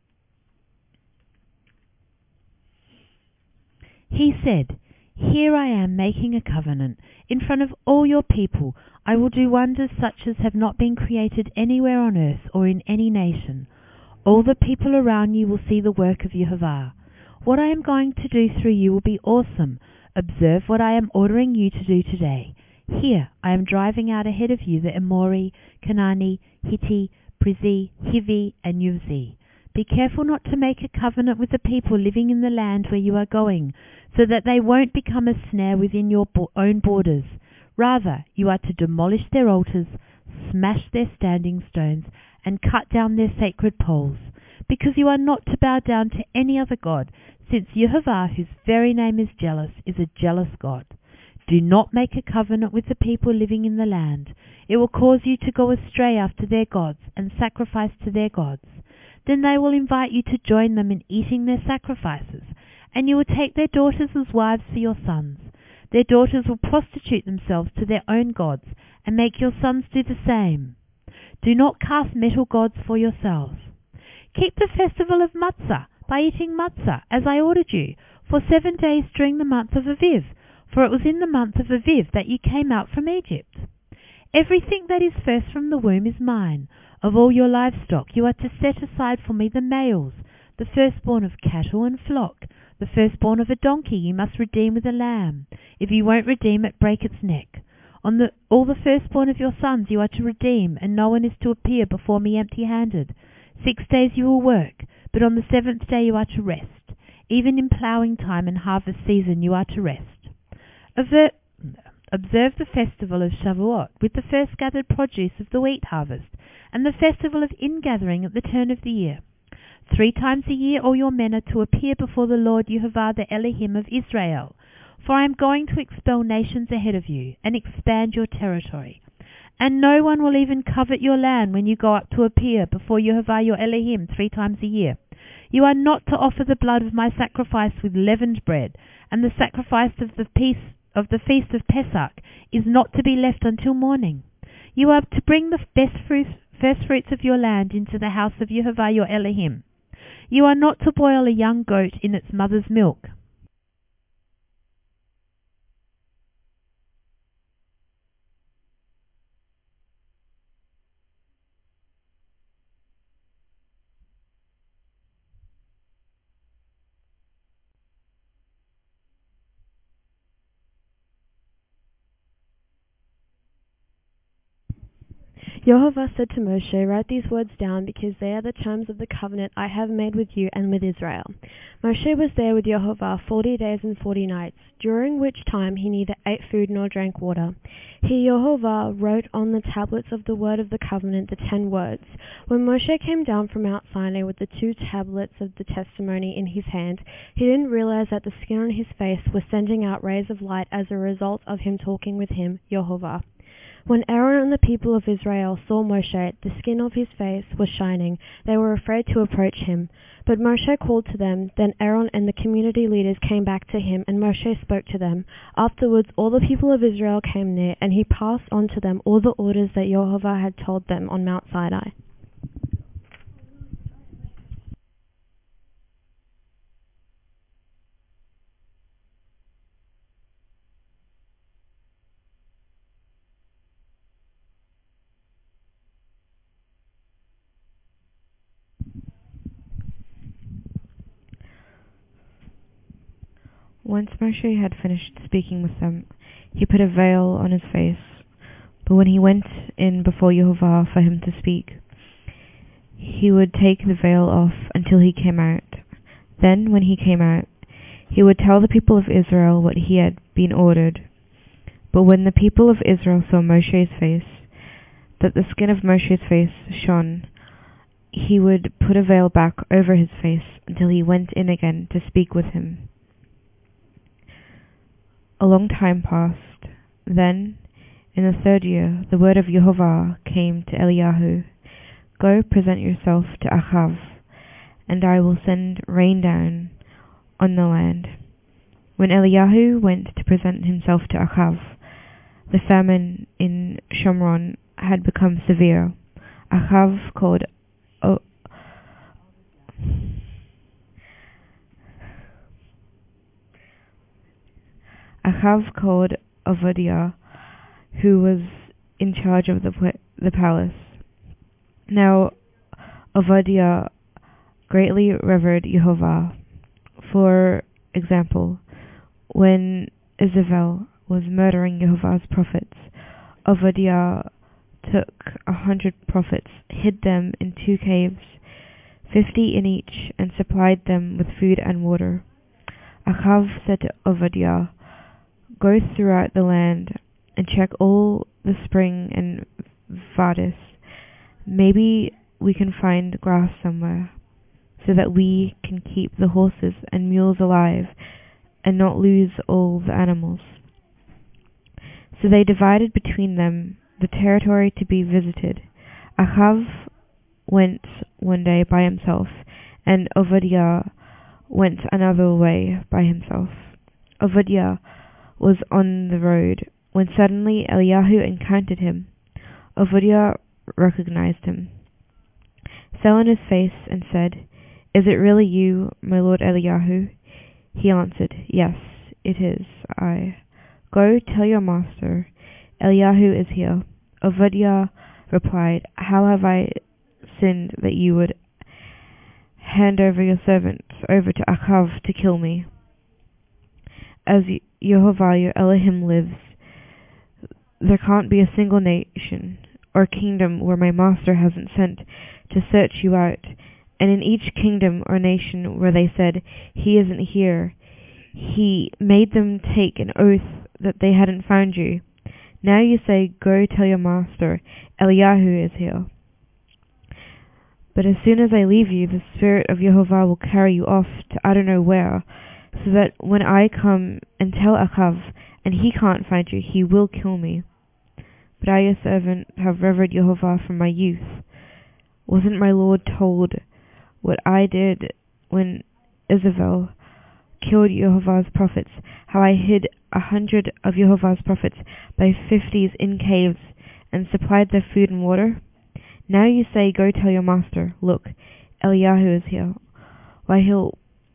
He said, Here I am making a covenant. In front of all your people I will do wonders such as have not been created anywhere on earth or in any nation. All the people around you will see the work of Yehovah. What I am going to do through you will be awesome. Observe what I am ordering you to do today. Here I am driving out ahead of you the Amori, Canaani, Hitti, Perizi, Hivi, and Yuvzi. Be careful not to make a covenant with the people living in the land where you are going, so that they won't become a snare within your own borders. Rather, you are to demolish their altars, smash their standing stones, and cut down their sacred poles, because you are not to bow down to any other god, since Yehovah, whose very name is jealous, is a jealous God. Do not make a covenant with the people living in the land. It will cause you to go astray after their gods and sacrifice to their gods. Then they will invite you to join them in eating their sacrifices, and you will take their daughters as wives for your sons. Their daughters will prostitute themselves to their own gods, and make your sons do the same. Do not cast metal gods for yourselves. Keep the festival of Matzah by eating matzah, as I ordered you, for 7 days during the month of Aviv, for it was in the month of Aviv that you came out from Egypt. Everything that is first from the womb is mine. Of all your livestock you are to set aside for me the males, the firstborn of cattle and flock. The firstborn of a donkey you must redeem with a lamb. If you won't redeem it, break its neck. All the firstborn of your sons you are to redeem, and no one is to appear before me empty-handed. 6 days you will work, but on the 7th day you are to rest. Even in ploughing time and harvest season you are to rest. Observe the festival of Shavuot with the first gathered produce of the wheat harvest, and the festival of ingathering at the turn of the year. 3 times a year all your men are to appear before the Lord Yehovah the Elohim of Israel. For I am going to expel nations ahead of you, and expand your territory. And no one will even covet your land when you go up to appear before Yehovah your Elohim 3 times a year. You are not to offer the blood of my sacrifice with leavened bread, and the sacrifice of the feast of Pesach is not to be left until morning. You are to bring the first fruits of your land into the house of Yehovah your Elohim. You are not to boil a young goat in its mother's milk. Yehovah said to Moshe, Write these words down, because they are the terms of the covenant I have made with you and with Israel. Moshe was there with Yehovah 40 days and 40 nights, during which time he neither ate food nor drank water. He, Yehovah, wrote on the tablets of the word of the covenant the 10 words. When Moshe came down from Mount Sinai with the 2 tablets of the testimony in his hand, he didn't realize that the skin on his face was sending out rays of light as a result of him talking with him, Yehovah. When Aaron and the people of Israel saw Moshe, the skin of his face was shining. They were afraid to approach him. But Moshe called to them. Then Aaron and the community leaders came back to him, and Moshe spoke to them. Afterwards, all the people of Israel came near, and he passed on to them all the orders that Yehovah had told them on Mount Sinai. Once Moshe had finished speaking with them, he put a veil on his face. But when he went in before Yehovah for him to speak, he would take the veil off until he came out. Then, when he came out, he would tell the people of Israel what he had been ordered. But when the people of Israel saw Moshe's face, that the skin of Moshe's face shone, he would put a veil back over his face until he went in again to speak with him. A long time passed. Then, in the 3rd year, the word of Yehovah came to Eliyahu, "Go present yourself to Achav, and I will send rain down on the land." When Eliyahu went to present himself to Achav, the famine in Shomron had become severe. Achav called Obadiah, who was in charge of the palace. Now Obadiah greatly revered Yehovah. For example, when Isabel was murdering Yehovah's prophets, Obadiah took 100 prophets, hid them in 2 caves, 50 in each, and supplied them with food and water. Achav said to Obadiah, "Go throughout the land and check all the spring and vadis. Maybe we can find grass somewhere, so that we can keep the horses and mules alive and not lose all the animals." So they divided between them the territory to be visited. Achav went one day by himself, and Obadiah went another way by himself. Obadiah was on the road when suddenly Eliyahu encountered him. Obadiah recognized him, fell on his face, and said, "Is it really you, my lord Eliyahu?" He answered, "Yes, it is I. Go tell your master, Eliyahu is here." Obadiah replied, "How have I sinned that you would hand over your servant over to Achav to kill me? As Yehovah your Elohim lives, there can't be a single nation or kingdom where my master hasn't sent to search you out, and in each kingdom or nation where they said, 'He isn't here,' he made them take an oath that they hadn't found you. Now you say, 'Go tell your master, Eliyahu is here.' But as soon as I leave you, the Spirit of Yehovah will carry you off to I don't know where, so that when I come and tell Achav, and he can't find you, he will kill me. But I, your servant, have revered Yehovah from my youth. Wasn't my Lord told what I did when Isabel killed Yehovah's prophets, how I hid 100 of Yehovah's prophets by 50s in caves and supplied their food and water? Now you say, 'Go tell your master, look, Eliyahu is here.' Why he'll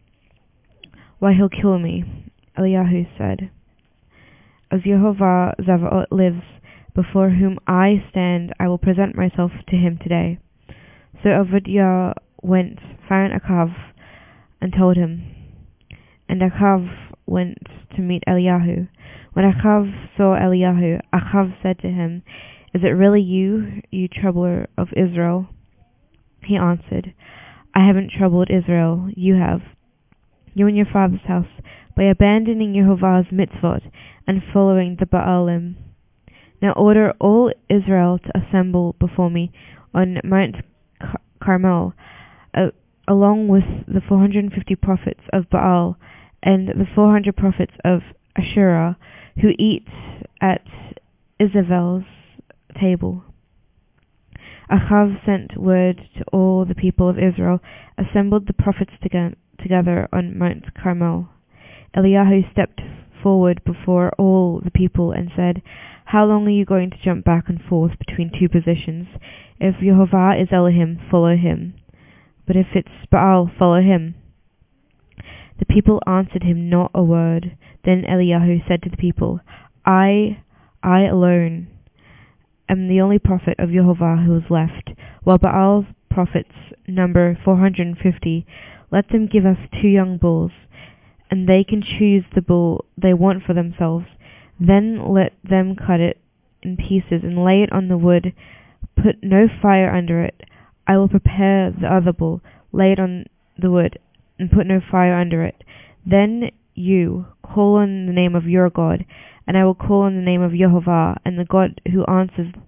kill me." Eliyahu said, "As Yehovah Zavaot lives, before whom I stand, I will present myself to him today." So Obadiah went, found Achav, and told him. And Achav went to meet Eliyahu. When Achav saw Eliyahu, Achav said to him, "Is it really you, you troubler of Israel?" He answered, "I haven't troubled Israel, you have, you and your father's house, by abandoning Yehovah's mitzvot and following the Baalim. Now order all Israel to assemble before me on Mount Carmel, along with the 450 prophets of Baal and the 400 prophets of Asherah who eat at Isabel's table." Achav sent word to all the people of Israel, assembled the prophets together on Mount Carmel. Eliyahu stepped forward before all the people and said, "How long are you going to jump back and forth between two positions? If Yehovah is Elohim, follow him. But if it's Baal, follow him." The people answered him not a word. Then Eliyahu said to the people, I alone am the only prophet of Yehovah who is left, while Baal's prophets number 450. Let them give us 2 young bulls, and they can choose the bull they want for themselves. Then let them cut it in pieces and lay it on the wood. Put no fire under it. I will prepare the other bull, lay it on the wood, and put no fire under it. Then you call on the name of your God, and I will call on the name of Yehovah, and the God who answers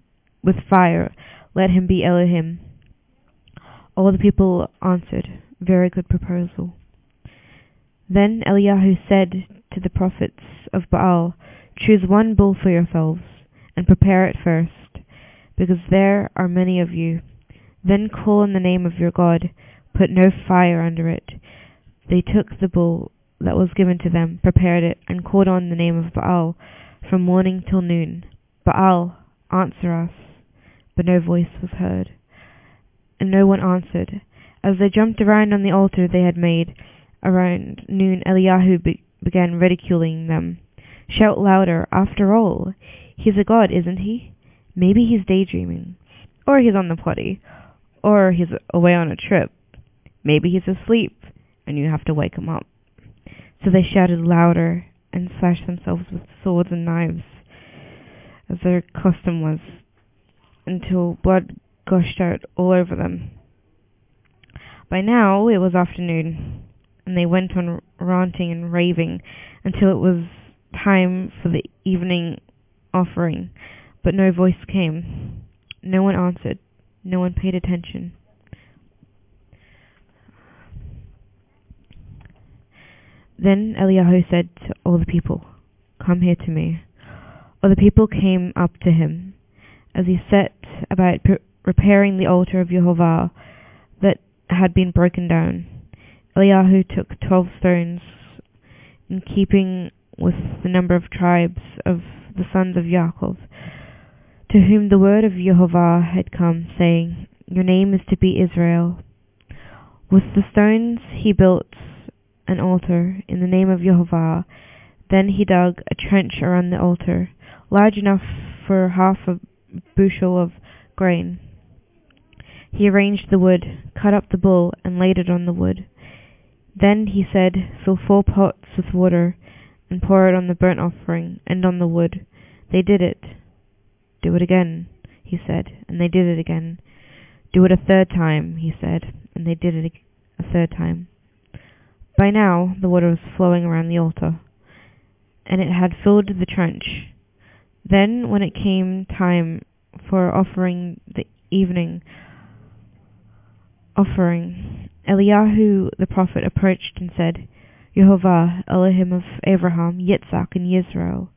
with fire, let him be Elohim. All the people answered, very good proposal. Then Eliyahu said to the prophets of Baal, choose one bull for yourselves, and prepare it first, because there are many of you. Then call on the name of your God, put no fire under it. They took the bull that was given to them, prepared it, and called on the name of Baal from morning till noon. Baal, answer us. But no voice was heard, and no one answered. As they jumped around on the altar they had made, around noon Eliyahu began ridiculing them. Shout louder, after all. He's a god, isn't he? Maybe he's daydreaming. Or he's on the potty. Or he's away on a trip. Maybe he's asleep, and you have to wake him up. So they shouted louder, and slashed themselves with swords and knives, as their custom was, until blood gushed out all over them. By now it was afternoon, and they went on ranting and raving until it was time for the evening offering, but no voice came. No one answered. No one paid attention. Then Eliyahu said to all the people, come here to me. All the people came up to him, as he set about repairing the altar of Yehovah that had been broken down. Eliyahu took 12 stones, in keeping with the number of tribes of the sons of Yaakov, to whom the word of Yehovah had come, saying, your name is to be Israel. With the stones he built an altar in the name of Yehovah. Then he dug a trench around the altar, large enough for half a bushel of grain. He arranged the wood, cut up the bull, and laid it on the wood. Then he said, fill 4 pots with water, and pour it on the burnt offering, and on the wood. They did it. Do it again, he said, and they did it again. Do it a 3rd time, he said, and they did it a 3rd time. By now the water was flowing around the altar, and it had filled the trench. Then, when it came time for offering the evening offering, Eliyahu the prophet approached and said, Yehovah, Elohim of Abraham, Yitzhak, and Israel,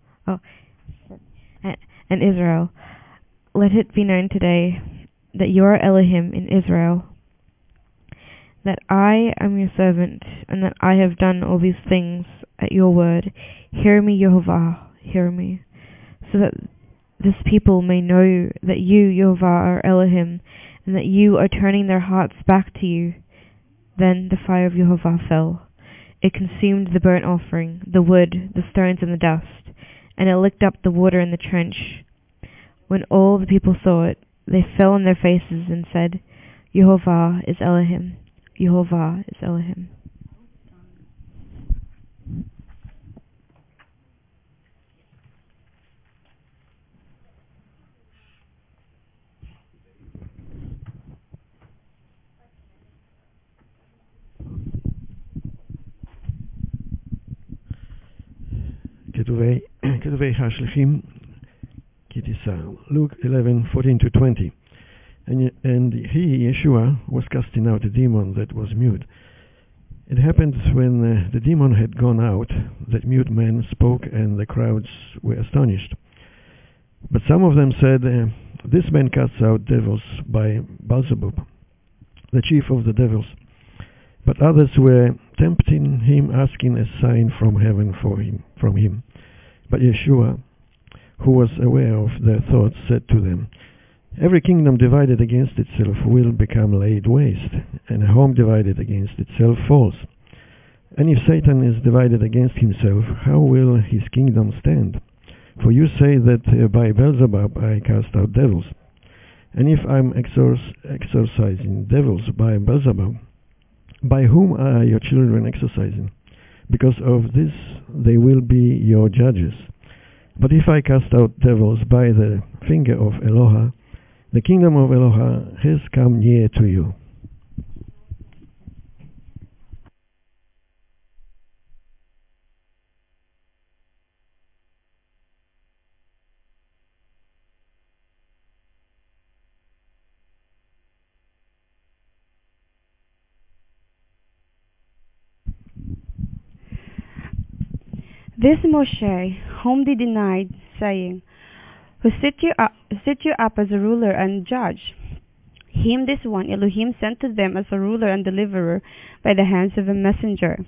let it be known today that you are Elohim in Israel, that I am your servant, and that I have done all these things at your word. Hear me, Yehovah, hear me, so that this people may know that you, Yehovah, are Elohim, and that you are turning their hearts back to you. Then the fire of Yehovah fell. It consumed the burnt offering, the wood, the stones, and the dust, and it licked up the water in the trench. When all the people saw it, they fell on their faces and said, Yehovah is Elohim. Yehovah is Elohim. כתובי השליחים, Kitisa, Luke 11:14-20. And he, Yeshua, was casting out a demon that was mute. It happened when the demon had gone out that mute man spoke, and the crowds were astonished. But some of them said, this man casts out devils by Beelzebub, the chief of the devils. But others were tempting him, asking a sign from heaven from him. But Yeshua, who was aware of their thoughts, said to them, every kingdom divided against itself will become laid waste, and a home divided against itself falls. And if Satan is divided against himself, how will his kingdom stand? For you say that by Beelzebub I cast out devils. And if I'm exorcising devils by Beelzebub, by whom are your children exercising? Because of this they will be your judges. But if I cast out devils by the finger of Eloah, the kingdom of Eloah has come near to you. This Moshe, whom they denied, saying, Who set you up as a ruler and judge? Him, this one, Elohim sent to them as a ruler and deliverer by the hands of a messenger.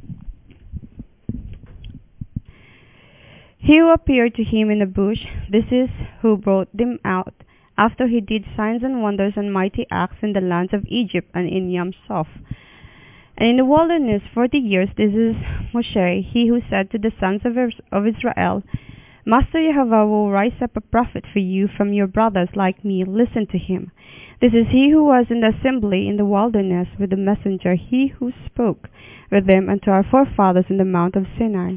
He who appeared to him in a bush, this is who brought them out, after he did signs and wonders and mighty acts in the lands of Egypt and in Yam Soph. And in the wilderness 40 years, this is Moshe, he who said to the sons of Israel, Master Yehovah will rise up a prophet for you from your brothers like me, listen to him. This is he who was in the assembly in the wilderness with the messenger, he who spoke with them unto our forefathers in the mount of Sinai,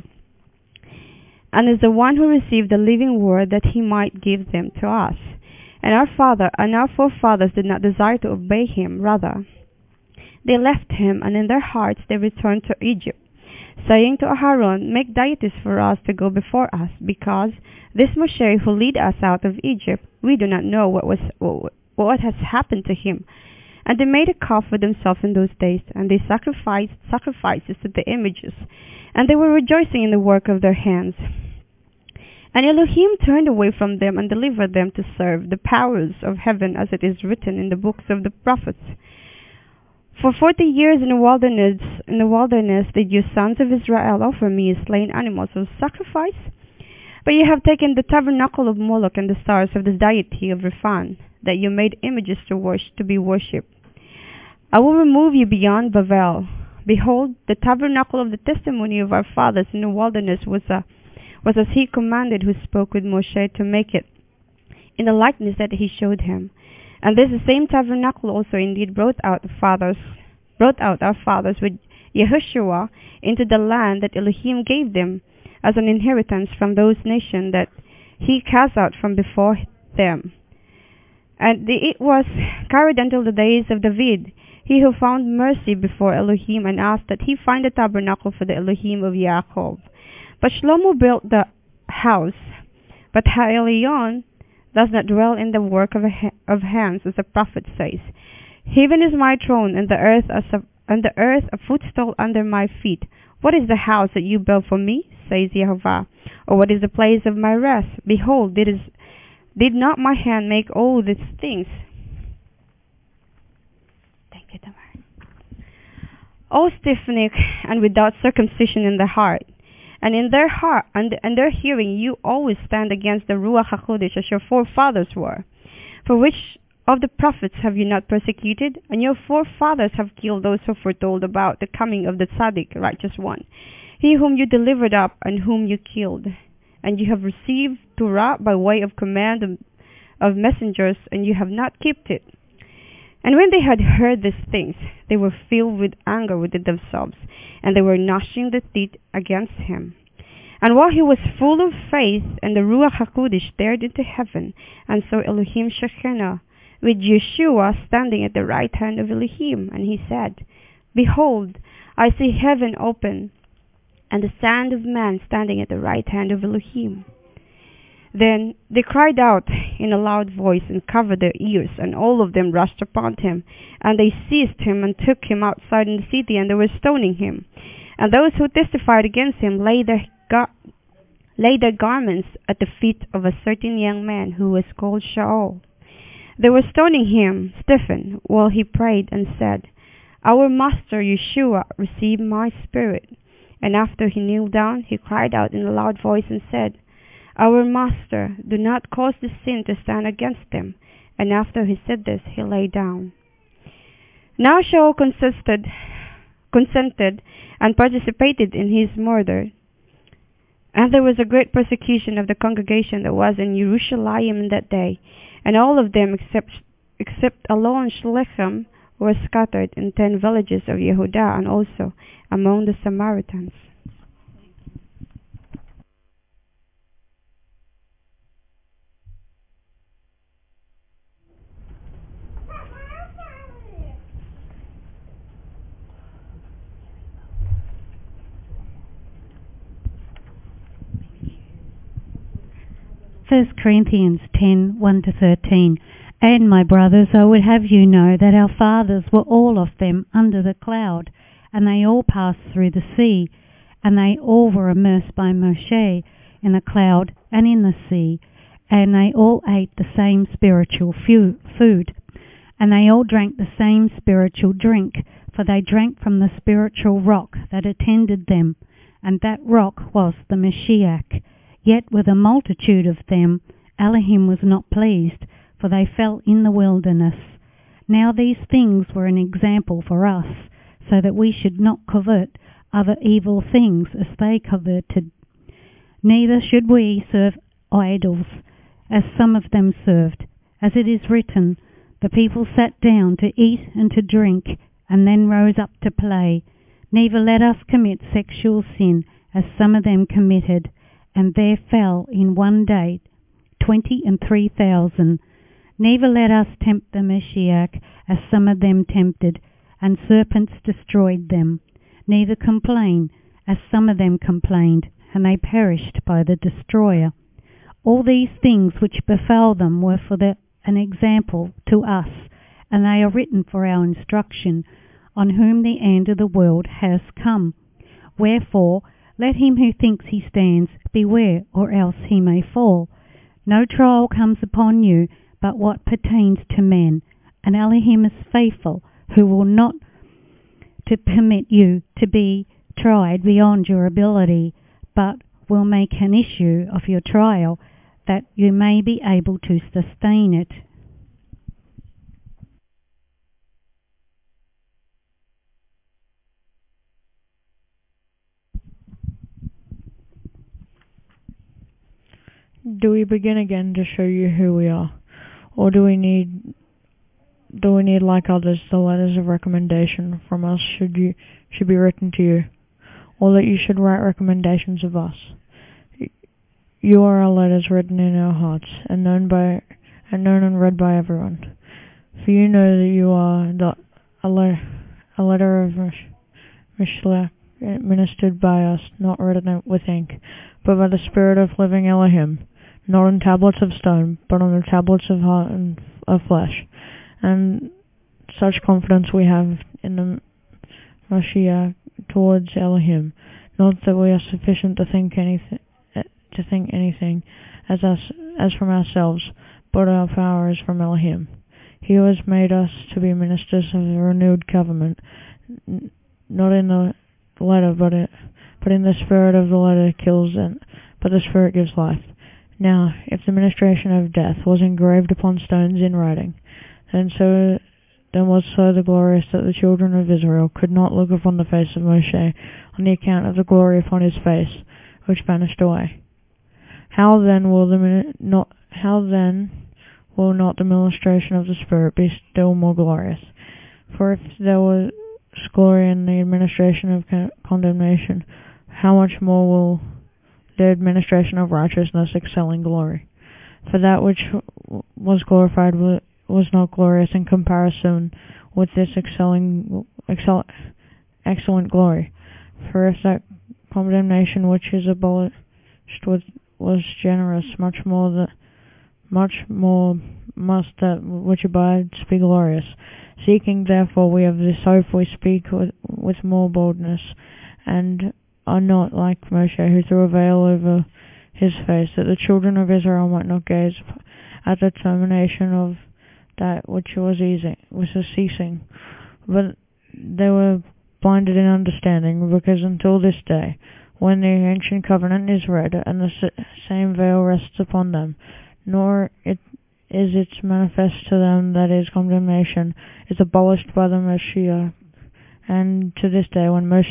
and is the one who received the living word that he might give them to us. And our forefathers did not desire to obey him, rather they left him, and in their hearts they returned to Egypt, saying to Aaron, Make deities for us to go before us, because this Moshe who led us out of Egypt, we do not know what has happened to him. And they made a calf for themselves in those days, and they sacrificed sacrifices to the images, and they were rejoicing in the work of their hands. And Elohim turned away from them and delivered them to serve the powers of heaven, as it is written in the books of the prophets. For 40 years in the wilderness did your sons of Israel offer me slain animals of sacrifice? But you have taken the tabernacle of Moloch and the stars of the deity of Rephan, that you made images to be worshipped. I will remove you beyond Babel. Behold, the tabernacle of the testimony of our fathers in the wilderness was as he commanded, who spoke with Moshe to make it, in the likeness that he showed him. And this same tabernacle also indeed brought out our fathers with Yehoshua into the land that Elohim gave them as an inheritance from those nations that he cast out from before them. And it was carried until the days of David, he who found mercy before Elohim and asked that he find a tabernacle for the Elohim of Yaakov. But Shlomo built the house, but Ha'elion does not dwell in the work of hands, as the prophet says. Heaven is my throne, and the earth a footstool under my feet. What is the house that you built for me, says Yehovah? Or what is the place of my rest? Behold, did not my hand make all these things? Thank you, Tamar. O stiff-necked and without circumcision in the heart, and in their heart and their hearing you always stand against the Ruach HaKodesh, as your forefathers were. For which of the prophets have you not persecuted? And your forefathers have killed those who foretold about the coming of the Tzaddik, righteous one, he whom you delivered up and whom you killed. And you have received Torah by way of command of messengers, and you have not kept it. And when they had heard these things, they were filled with anger within themselves, and they were gnashing their teeth against him. And while he was full of faith, and the Ruach HaKodesh stared into heaven, and saw Elohim Shekinah, with Yeshua standing at the right hand of Elohim, and he said, Behold, I see heaven open, and the Son of Man standing at the right hand of Elohim. Then they cried out in a loud voice and covered their ears, and all of them rushed upon him. And they seized him and took him outside in the city, and they were stoning him. And those who testified against him laid their garments at the feet of a certain young man who was called Shaul. They were stoning him, Stephen, while he prayed and said, Our Master Yeshua, receive my spirit. And after he kneeled down, he cried out in a loud voice and said, Our Master, do not cause this sin to stand against them. And after he said this, he lay down. Now Shaul consented and participated in his murder. And there was a great persecution of the congregation that was in Jerusalem in that day, and all of them except alone Shlechem were scattered in 10 villages of Yehudah, and also among the Samaritans. First Corinthians 10, 1-13. And, my brothers, I would have you know that our fathers were all of them under the cloud, and they all passed through the sea, and they all were immersed by Moshe in the cloud and in the sea, and they all ate the same spiritual food, and they all drank the same spiritual drink, for they drank from the spiritual rock that attended them, and that rock was the Mashiach. Yet with a multitude of them Elohim was not pleased, for they fell in the wilderness. Now these things were an example for us, so that we should not covet other evil things as they coveted. Neither should we serve idols, as some of them served. As it is written, the people sat down to eat and to drink, and then rose up to play. Neither let us commit sexual sin, as some of them committed, and there fell in one day 23,000. Neither let us tempt the Mashiach, as some of them tempted, and serpents destroyed them. Neither complain, as some of them complained, and they perished by the destroyer. All these things which befell them were for an example to us, and they are written for our instruction, on whom the end of the world has come. Wherefore, let him who thinks he stands beware, or else he may fall. No trial comes upon you but what pertains to men, and Elohim is faithful, who will not to permit you to be tried beyond your ability, but will make an issue of your trial, that you may be able to sustain it. Do we begin again to show you who we are, or do we need, like others, the letters of recommendation from us should be written to you, or that you should write recommendations of us? You are our letters written in our hearts, and known and read by everyone. For you know that you are a letter of Mashiach, ministered by us, not written with ink, but by the Spirit of living Elohim, not on tablets of stone, but on the tablets of heart and of flesh. And such confidence we have in the Mashiach towards Elohim, not that we are sufficient to think anything as from ourselves, but our power is from Elohim. He who has made us to be ministers of a renewed covenant, not in the letter, but in the spirit of the letter kills, but the spirit gives life. Now, if the ministration of death was engraved upon stones in writing, then was so the glorious that the children of Israel could not look upon the face of Moshe on the account of the glory upon his face, which vanished away. How then will not the ministration of the Spirit be still more glorious? For if there was glory in the administration of condemnation, how much more will the administration of righteousness excel in glory? For that which was glorified was not glorious in comparison with this excellent glory. For if that condemnation which is abolished was generous, much more must that which abides be glorious. Seeking therefore we of this hope, we speak with more boldness, and are not like Moshe, who threw a veil over his face, that the children of Israel might not gaze at the termination of that which was ceasing, but they were blinded in understanding, because until this day, when the ancient covenant is read, and the same veil rests upon them, nor is it manifest to them that his condemnation is abolished by the Mashiach. And to this day, when Moshe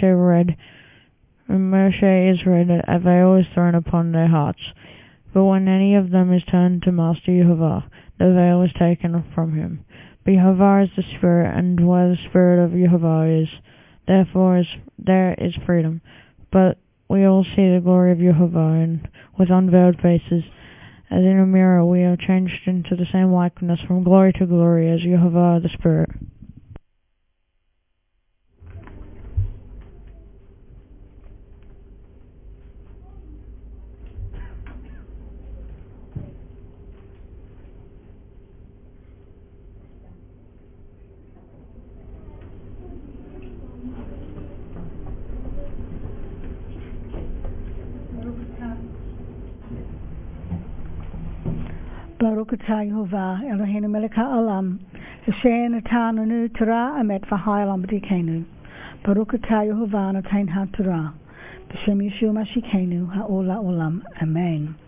is read, a veil is thrown upon their hearts. But when any of them is turned to Master Yehovah, the veil is taken from him. But Yehovah is the Spirit, and where the Spirit of Yehovah is, there is freedom. But we all see the glory of Yehovah, and with unveiled faces, as in a mirror, we are changed into the same likeness from glory to glory as Yehovah the Spirit. Baruch atah Yehovah Eloheinu melech ha'olam, asher natananu Torah emet v'ha'olam b'tikenu. Baruch atah Yehovah noten ha'Torah, b'shem Yeshua Mashiachenu ha'ol ha'olam. Amen.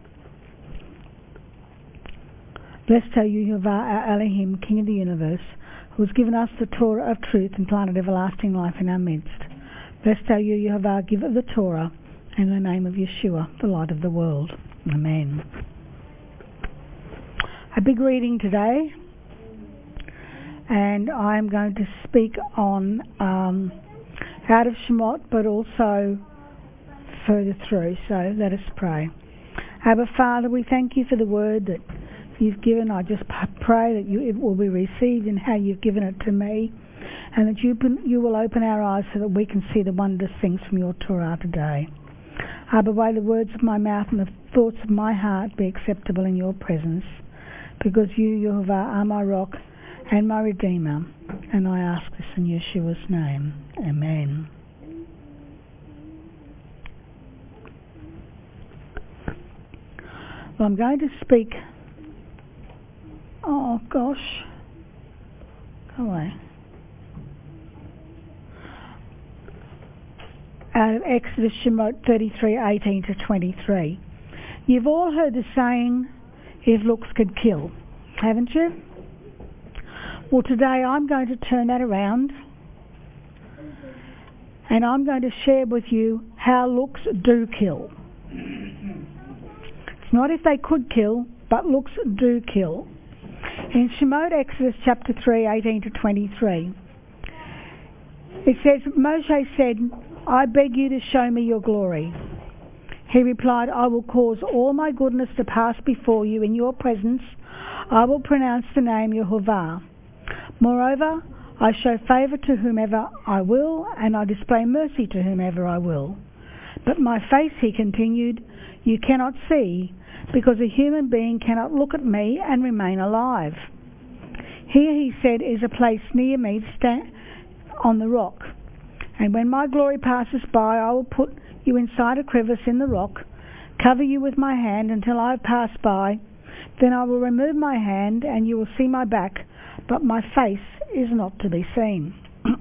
Blessed are you, Yehovah, our Elohim, King of the universe, who has given us the Torah of truth and planted everlasting life in our midst. Blessed are you, Yehovah, giver of the Torah, in the name of Yeshua, the light of the world. Amen. A big reading today, and I'm going to speak on out of Shemot, but also further through. So let us pray. Abba Father, we thank you for the word that you've given. I just pray that it will be received in how you've given it to me, and that you will open our eyes so that we can see the wondrous things from your Torah today. Abba, may the words of my mouth and the thoughts of my heart be acceptable in your presence, because you, Yehovah, are my rock and my Redeemer, and I ask this in Yeshua's name. Amen. Well, I'm going to speak... Oh, gosh. Go away. Out of Exodus Shemot 33:18 to 23. You've all heard the saying, if looks could kill, haven't you? Well, today I'm going to turn that around, and I'm going to share with you how looks do kill. It's not if they could kill, but looks do kill. In Shemot, Exodus chapter 3:18 to 23, it says, Moshe said, I beg you to show me your glory. He replied, I will cause all my goodness to pass before you in your presence. I will pronounce the name Yehovah. Moreover, I show favour to whomever I will, and I display mercy to whomever I will. But my face, he continued, you cannot see, because a human being cannot look at me and remain alive. Here, he said, is a place near me on the rock. And when my glory passes by, I will put you inside a crevice in the rock, cover you with my hand until I have passed by. Then I will remove my hand, and you will see my back, but my face is not to be seen.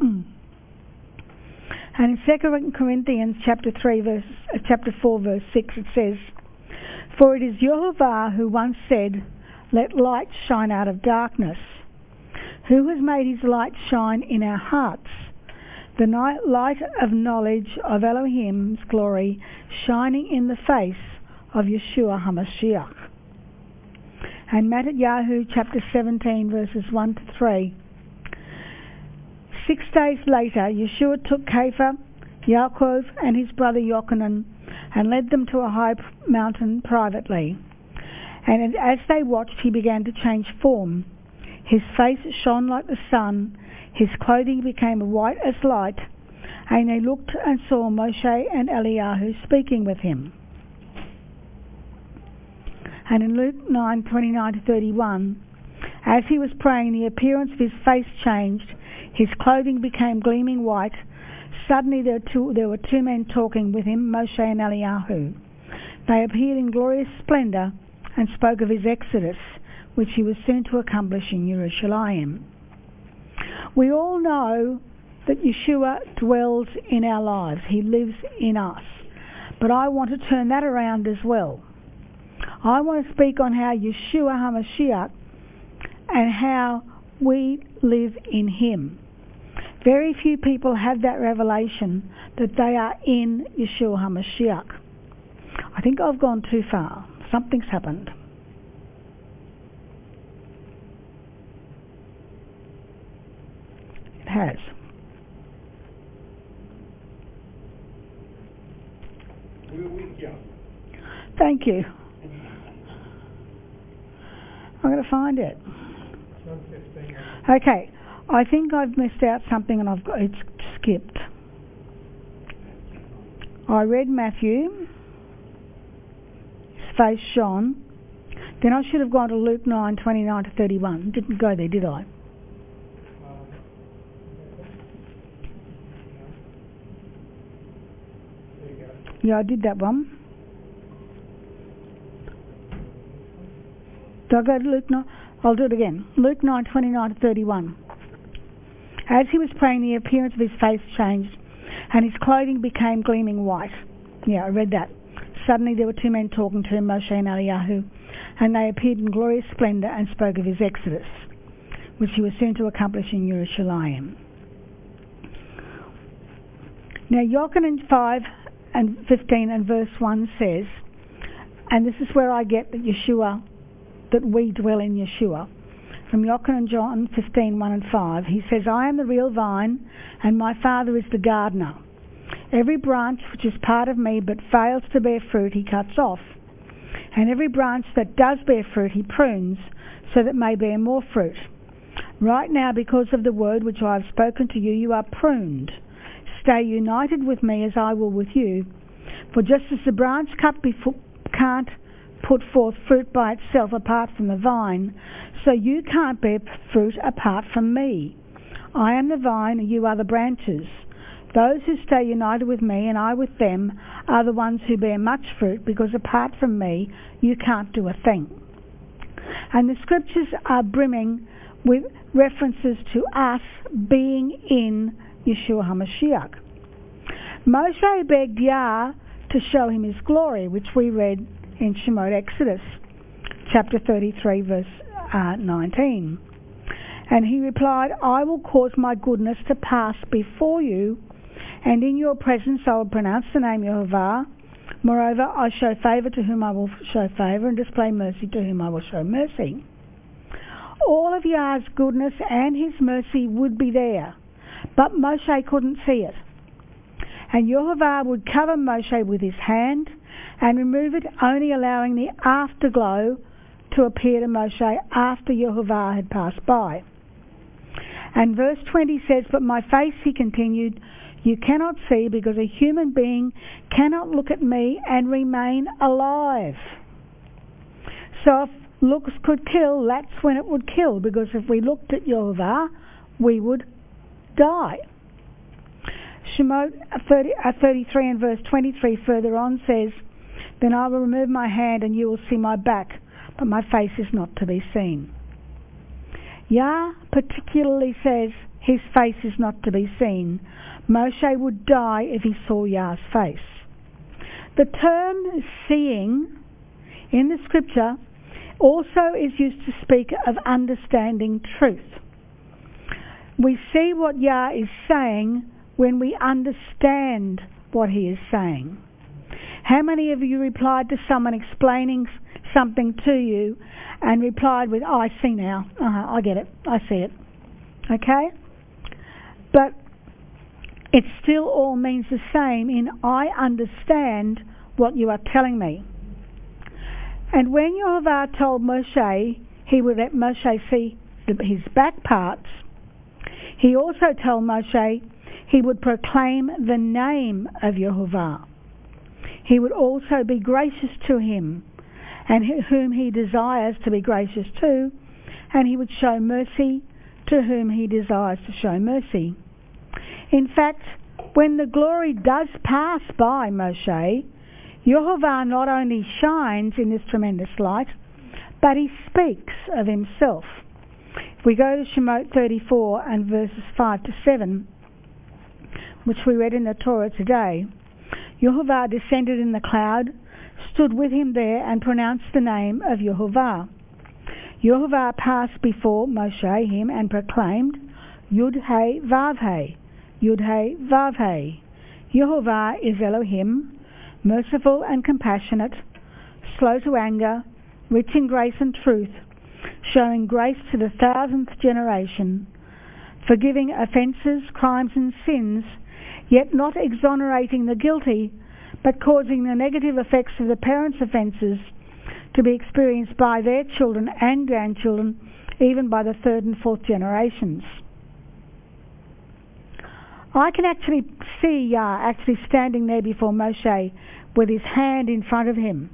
And in 2 Corinthians chapter 4, verse 6, it says, For it is Yehovah who once said, Let light shine out of darkness. Who has made his light shine in our hearts? The light of knowledge of Elohim's glory shining in the face of Yeshua HaMashiach. And Matthew chapter 17 verses 1 to 3. 6 days later, Yeshua took Kepha, Yaakov and his brother Yochanan and led them to a high mountain privately. And as they watched, he began to change form. His face shone like the sun, his clothing became white as light, and they looked and saw Moshe and Eliyahu speaking with him. And in Luke 9:29 to 31, as he was praying, the appearance of his face changed, his clothing became gleaming white. Suddenly there were two men talking with him, Moshe and Eliyahu. They appeared in glorious splendour and spoke of his exodus, which he was soon to accomplish in Jerusalem. We all know that Yeshua dwells in our lives. He lives in us. But I want to turn that around as well. I want to speak on how Yeshua HaMashiach and how we live in him. Very few people have that revelation that they are in Yeshua HaMashiach. I think I've gone too far. Something's happened. It has. Thank you. I'm going to find it. Okay, I think I've missed out something and it's skipped. I read Matthew. His face shone. Then I should have gone to Luke 9:29 to 31. Didn't go there, did I? Yeah, I did that one. Do I go to Luke 9? I'll do it again. Luke 9:29 to 31. As he was praying, the appearance of his face changed, and his clothing became gleaming white. Yeah, I read that. Suddenly there were two men talking to him, Moshe and Eliyahu, and they appeared in glorious splendour and spoke of his exodus, which he was soon to accomplish in Jerusalem. Now, Yochanan 5:15 and verse 1 says, and this is where I get that we dwell in Yeshua. From Yochanan John 15:1 and 5, he says, I am the real vine, and my Father is the gardener. Every branch which is part of me but fails to bear fruit, he cuts off. And every branch that does bear fruit, he prunes, so that it may bear more fruit. Right now, because of the word which I have spoken to you, you are pruned. Stay united with me as I will with you. For just as the branch can't put forth fruit by itself apart from the vine, so you can't bear fruit apart from me. I am the vine, and you are the branches. Those who stay united with me and I with them are the ones who bear much fruit, because apart from me you can't do a thing. And the scriptures are brimming with references to us being in Yeshua HaMashiach. Moshe begged Yah to show him his glory, which we read in Shemot Exodus, chapter 33, verse 19. And he replied, I will cause my goodness to pass before you, and in your presence I will pronounce the name Yehovah. Moreover, I show favour to whom I will show favour, and display mercy to whom I will show mercy. All of Yah's goodness and his mercy would be there, but Moshe couldn't see it. And Yehovah would cover Moshe with his hand and remove it, only allowing the afterglow to appear to Moshe after Yehovah had passed by. And verse 20 says, But my face, he continued, you cannot see, because a human being cannot look at me and remain alive. So if looks could kill, that's when it would kill, because if we looked at Yehovah, we would die. Shemot 33 and verse 23 further on says, Then I will remove my hand and you will see my back, but my face is not to be seen. Yah particularly says his face is not to be seen. Moshe would die if he saw Yah's face. The term seeing in the scripture also is used to speak of understanding truth. We see what Yah is saying when we understand what he is saying. How many of you replied to someone explaining something to you and replied with, I see now, I get it, I see it. Okay? But it still all means the same in I understand what you are telling me. And when Yehovah told Moshe he would let Moshe see his back parts, he also told Moshe he would proclaim the name of Yehovah. He would also be gracious to him, and whom he desires to be gracious to, and he would show mercy to whom he desires to show mercy. In fact, when the glory does pass by Moshe, Yehovah not only shines in this tremendous light, but he speaks of himself. If we go to Shemot 34 and verses 5 to 7, which we read in the Torah today, Yehovah descended in the cloud, stood with him there, and pronounced the name of Yehovah. Yehovah passed before Moshe, him, and proclaimed, Yud-Hey Vav-Hey, Yud-Hey Vav-Hey. Yehovah is Elohim, merciful and compassionate, slow to anger, rich in grace and truth, showing grace to the 1000th generation, forgiving offences, crimes and sins, yet not exonerating the guilty, but causing the negative effects of the parents' offences to be experienced by their children and grandchildren, even by the 3rd and 4th generations. I can actually see Yah actually standing there before Moshe with his hand in front of him.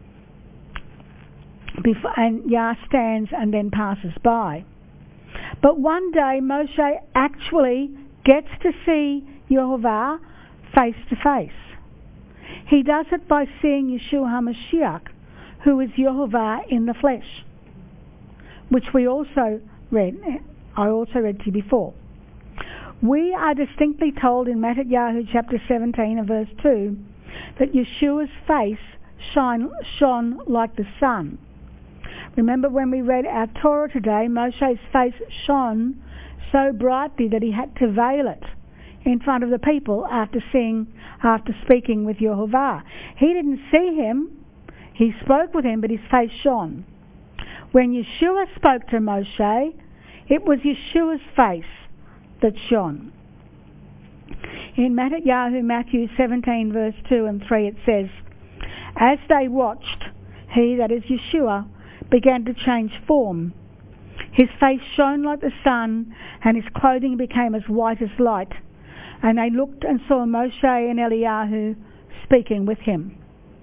And Yah stands and then passes by. But one day Moshe actually gets to see Yehovah face to face. He does it by seeing Yeshua HaMashiach, who is Yehovah in the flesh. which I also read to you before. We are distinctly told in Matthew chapter 17 and verse 2 that Yeshua's face shone like the sun. Remember when we read our Torah today, Moshe's face shone so brightly that he had to veil it in front of the people after speaking with Yehovah. He didn't see him, he spoke with him, but his face shone. When Yeshua spoke to Moshe, it was Yeshua's face that shone. In Matthew 17 verse 2 and 3 it says, "As they watched, he, that is Yeshua, began to change form. His face shone like the sun, and his clothing became as white as light. And they looked and saw Moshe and Eliyahu speaking with him."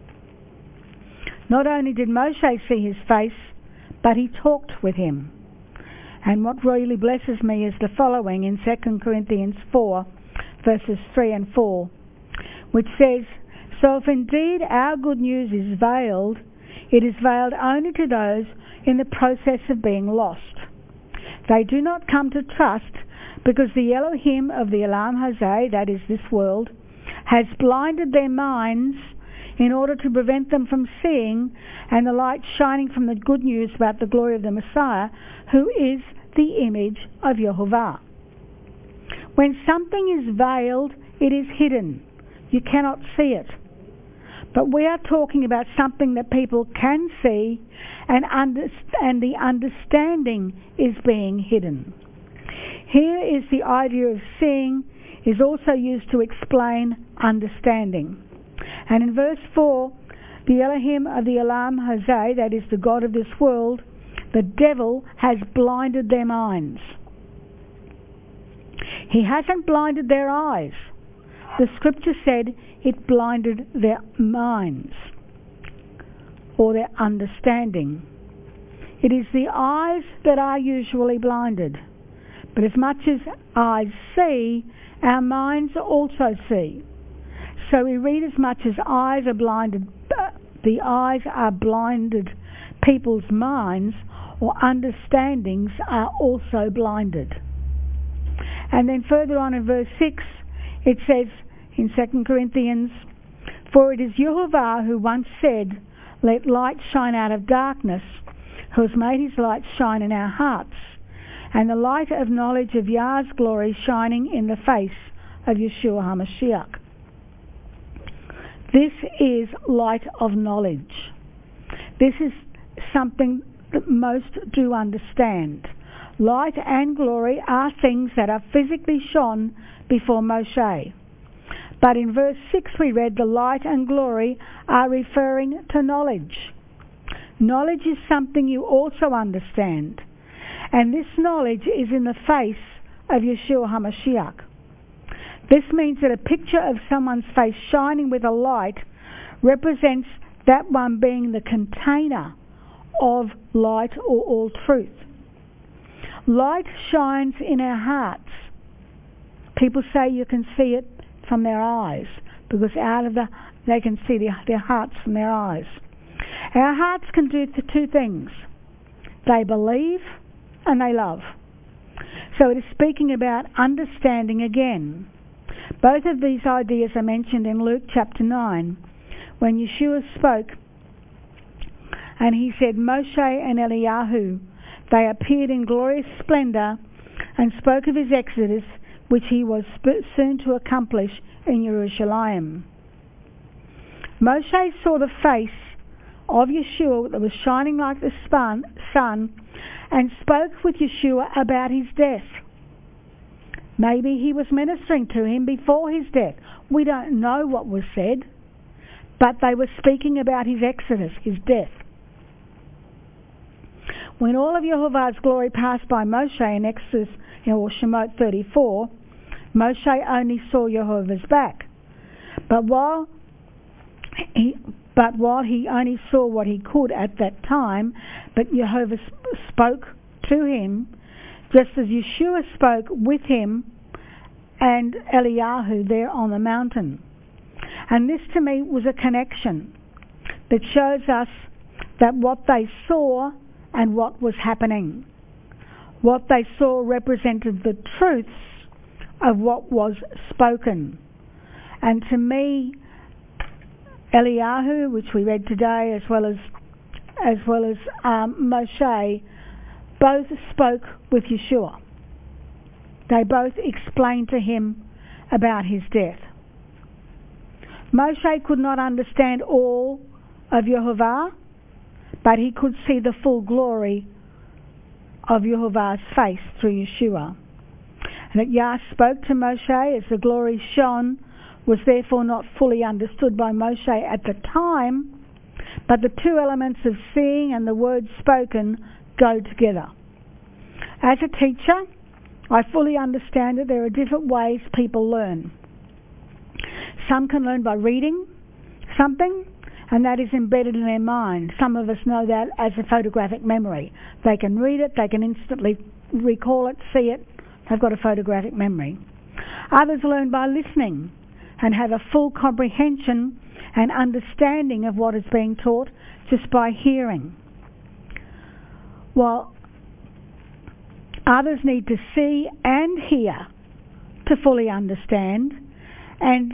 Not only did Moshe see his face, but he talked with him. And what really blesses me is the following in 2 Corinthians 4, verses 3 and 4, which says, "So if indeed our good news is veiled, it is veiled only to those in the process of being lost. They do not come to trust because the Elohim of the Olam Hazeh, that is this world, has blinded their minds in order to prevent them from seeing and the light shining from the good news about the glory of the Messiah, who is the image of Yehovah." When something is veiled, it is hidden. You cannot see it. But we are talking about something that people can see, and the understanding is being hidden. Here is the idea of seeing is also used to explain understanding. And in verse 4, the Elohim of the Olam Hazeh, that is the God of this world, the devil has blinded their minds. He hasn't blinded their eyes. The scripture said it blinded their minds, or their understanding. It is the eyes that are usually blinded. But as much as eyes see, our minds also see. So we read as much as eyes are blinded, the eyes are blinded, people's minds or understandings are also blinded. And then further on in verse 6, it says in 2 Corinthians, "For it is Yehovah who once said, 'Let light shine out of darkness,' who has made his light shine in our hearts, and the light of knowledge of Yah's glory shining in the face of Yeshua HaMashiach." This is light of knowledge. This is something that most do understand. Light and glory are things that are physically shone before Moshe. But in verse 6 we read the light and glory are referring to knowledge. Knowledge is something you also understand. And this knowledge is in the face of Yeshua HaMashiach. This means that a picture of someone's face shining with a light represents that one being the container of light or all truth. Light shines in our hearts. People say you can see it from their eyes, because they can see their hearts from their eyes. Our hearts can do two things. They believe and they love. So it is speaking about understanding again. Both of these ideas are mentioned in Luke chapter 9, when Yeshua spoke and he said, "Moshe and Eliyahu, they appeared in glorious splendour and spoke of his exodus, which he was soon to accomplish in Jerusalem." Moshe saw the face of Yeshua that was shining like the sun and spoke with Yeshua about his death. Maybe he was ministering to him before his death. We don't know what was said, but they were speaking about his exodus, his death. When all of Yehovah's glory passed by Moshe in Exodus or Shemot 34, Moshe only saw Yehovah's back. But while he only saw what he could at that time, but Yehovah spoke to him, just as Yeshua spoke with him and Eliyahu there on the mountain. And this to me was a connection that shows us that what they saw and what was happening. What they saw represented the truths of what was spoken. And to me, Eliyahu, which we read today, as well as Moshe, both spoke with Yeshua. They both explained to him about his death. Moshe could not understand all of Yehovah, but he could see the full glory of Yehovah's face through Yeshua. And that Yah spoke to Moshe as the glory shone was therefore not fully understood by Moshe at the time, but the two elements of seeing and the words spoken go together. As a teacher, I fully understand that there are different ways people learn. Some can learn by reading something, and that is embedded in their mind. Some of us know that as a photographic memory. They can read it, they can instantly recall it, see it, they've got a photographic memory. Others learn by listening and have a full comprehension and understanding of what is being taught just by hearing. While others need to see and hear to fully understand, and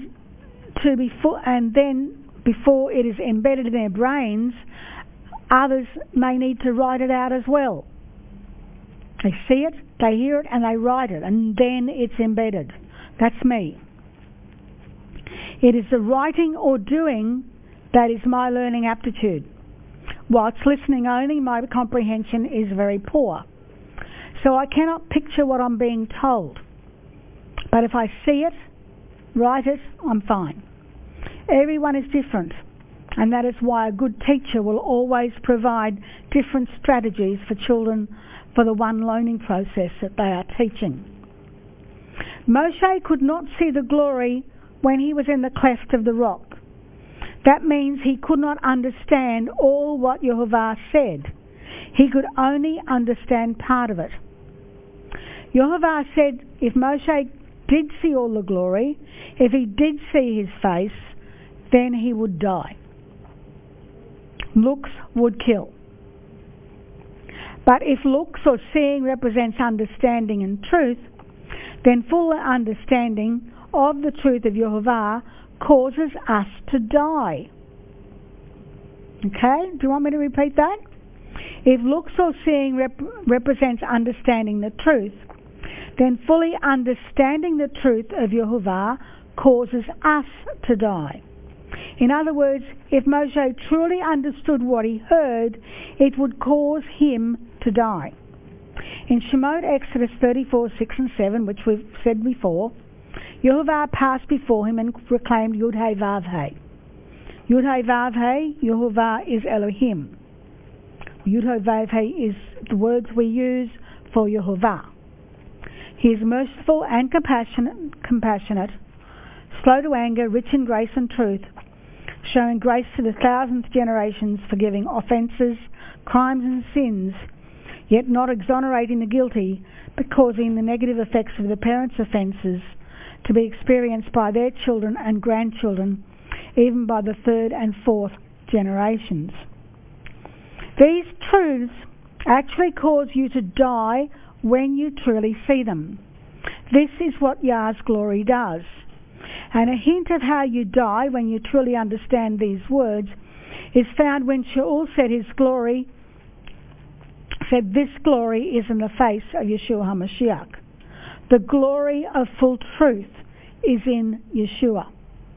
then before it is embedded in their brains, others may need to write it out as well. They see it, they hear it, and they write it, and then it's embedded. That's me. It is the writing or doing that is my learning aptitude. Whilst listening only, my comprehension is very poor. So I cannot picture what I'm being told. But if I see it, write it, I'm fine. Everyone is different, and that is why a good teacher will always provide different strategies for children for the one learning process that they are teaching. Moshe could not see the glory when he was in the cleft of the rock. That means he could not understand all what Yehovah said. He could only understand part of it. Yehovah said if Moshe did see all the glory, if he did see his face, then he would die. Looks would kill. But if looks or seeing represents understanding and truth, then full understanding of the truth of Yehovah causes us to die. Okay? Do you want me to repeat that? If looks or seeing represents understanding the truth, then fully understanding the truth of Yehovah causes us to die. In other words, if Moshe truly understood what he heard, it would cause him to die. In Shemot, Exodus 34, 6 and 7, which we've said before, Yehovah passed before him and proclaimed Yud-Heh Vav-Heh. Yud-Heh Vav-Heh, Yehovah is Elohim. Yud-Heh Vav-Heh is the words we use for Yehovah. He is merciful and compassionate, slow to anger, rich in grace and truth, showing grace to the thousandth generations, forgiving offences, crimes and sins, yet not exonerating the guilty, but causing the negative effects of the parents' offences to be experienced by their children and grandchildren, even by the third and fourth generations. These truths actually cause you to die when you truly see them. This is what Yah's glory does. And a hint of how you die when you truly understand these words is found when Shaul said this glory is in the face of Yeshua HaMashiach. The glory of full truth is in Yeshua.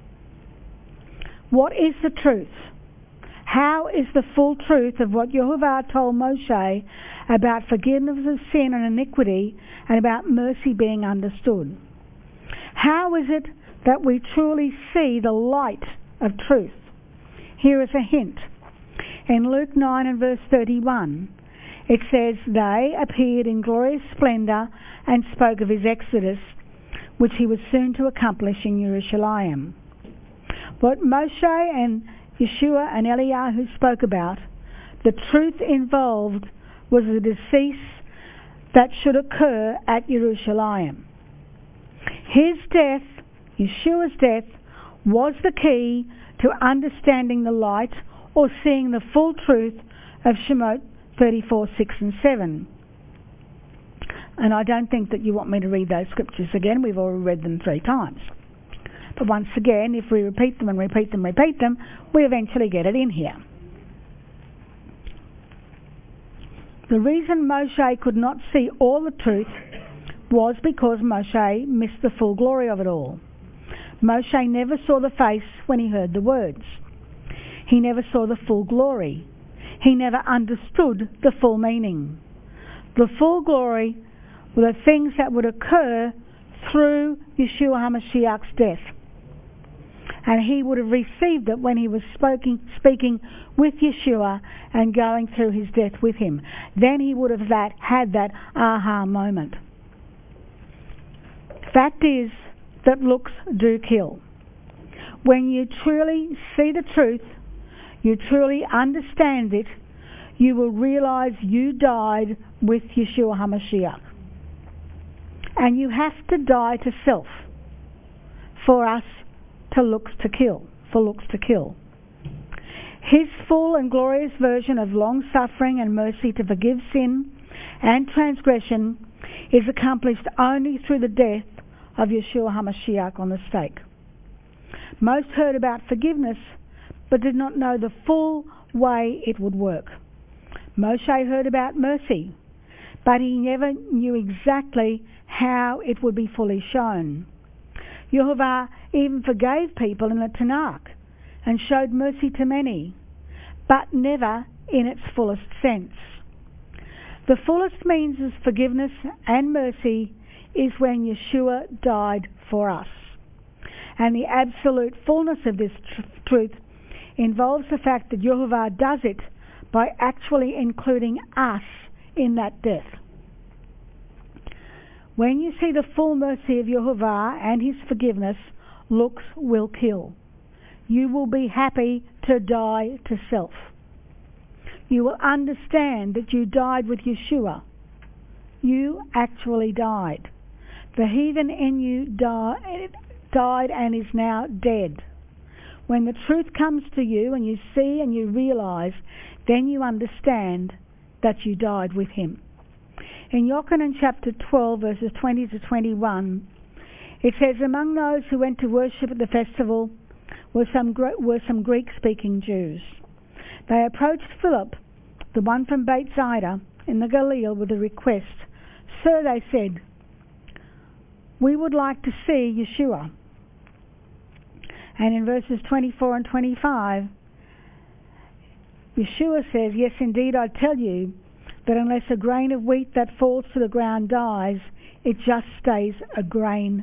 What is the truth? How is the full truth of what Yehovah told Moshe about forgiveness of sin and iniquity and about mercy being understood? How is it that we truly see the light of truth? Here is a hint. In Luke 9 and verse 31, it says, they appeared in glorious splendour and spoke of his exodus, which he was soon to accomplish in Jerusalem. What Moshe and Yeshua and Eliyahu spoke about, the truth involved was the decease that should occur at Jerusalem. His death, Yeshua's death, was the key to understanding the light or seeing the full truth of Shemot 34, 6 and 7. And I don't think that you want me to read those scriptures again. We've already read them 3 times. But once again, if we repeat them and repeat them, we eventually get it in here. The reason Moshe could not see all the truth was because Moshe missed the full glory of it all. Moshe never saw the face when he heard the words. He never saw the full glory. He never understood the full meaning. The full glory were the things that would occur through Yeshua HaMashiach's death. And he would have received it when he was speaking with Yeshua and going through his death with him. Then he would have had that aha moment. Fact is that looks do kill. When you truly see the truth, you truly understand it, you will realize you died with Yeshua HaMashiach. And you have to die to self for looks to kill. His full and glorious version of long-suffering and mercy to forgive sin and transgression is accomplished only through the death of Yeshua HaMashiach on the stake. Most heard about forgiveness, but did not know the full way it would work. Moshe heard about mercy, but he never knew exactly how it would be fully shown. Yehovah even forgave people in the Tanakh and showed mercy to many, but never in its fullest sense. The fullest means of forgiveness and mercy is when Yeshua died for us. And the absolute fullness of this truth involves the fact that Yehovah does it by actually including us in that death. When you see the full mercy of Yehovah and his forgiveness, looks will kill. You will be happy to die to self. You will understand that you died with Yeshua. You actually died. The heathen in you died and is now dead. When the truth comes to you and you see and you realize, then you understand that you died with him. In Yochanan chapter 12, verses 20 to 21, it says, among those who went to worship at the festival were some Greek-speaking Jews. They approached Philip, the one from Beit Zaida in the Galilee, with a request. Sir, they said, we would like to see Yeshua. And in verses 24 and 25, Yeshua says, yes, indeed, I tell you that unless a grain of wheat that falls to the ground dies, it just stays a grain,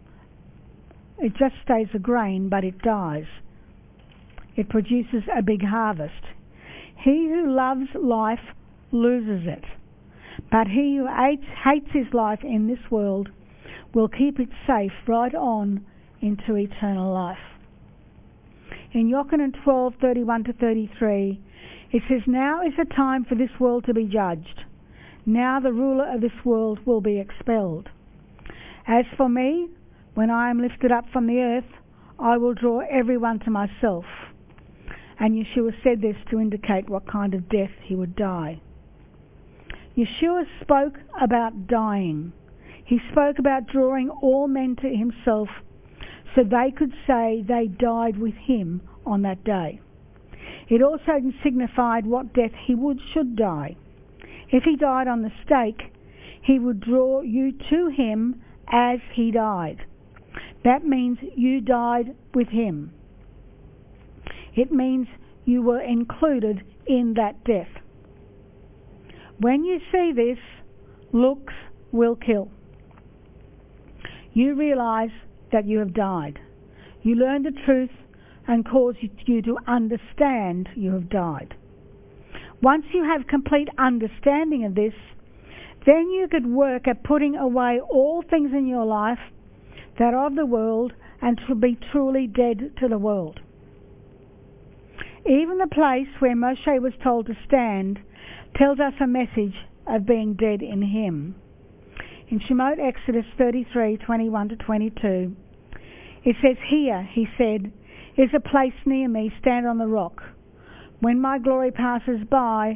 but it dies. It produces a big harvest. He who loves life loses it, but he who hates his life in this world will keep it safe right on into eternal life. In Yochanan 12, 31 to 33, it says, now is the time for this world to be judged. Now the ruler of this world will be expelled. As for me, when I am lifted up from the earth, I will draw everyone to myself. And Yeshua said this to indicate what kind of death he would die. Yeshua spoke about dying. He spoke about drawing all men to himself so they could say they died with him on that day. It also signified what death he should die. If he died on the stake, he would draw you to him as he died. That means you died with him. It means you were included in that death. When you see this, looks will kill. You realize that you have died. You learn the truth and cause you to understand you have died. Once you have complete understanding of this, then you could work at putting away all things in your life that are of the world and to be truly dead to the world. Even the place where Moshe was told to stand tells us a message of being dead in him. In Shemot Exodus 33, 21 to 22, it says, here, he said, is a place near me, stand on the rock. When my glory passes by,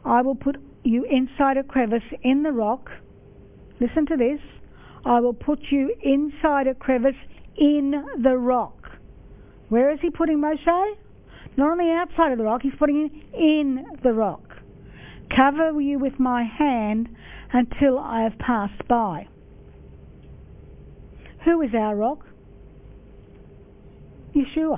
I will put you inside a crevice in the rock. Listen to this. I will put you inside a crevice in the rock. Where is he putting Moshe? Not on the outside of the rock, he's putting him in the rock. Cover you with my hand until I have passed by. Who is our rock? Yeshua.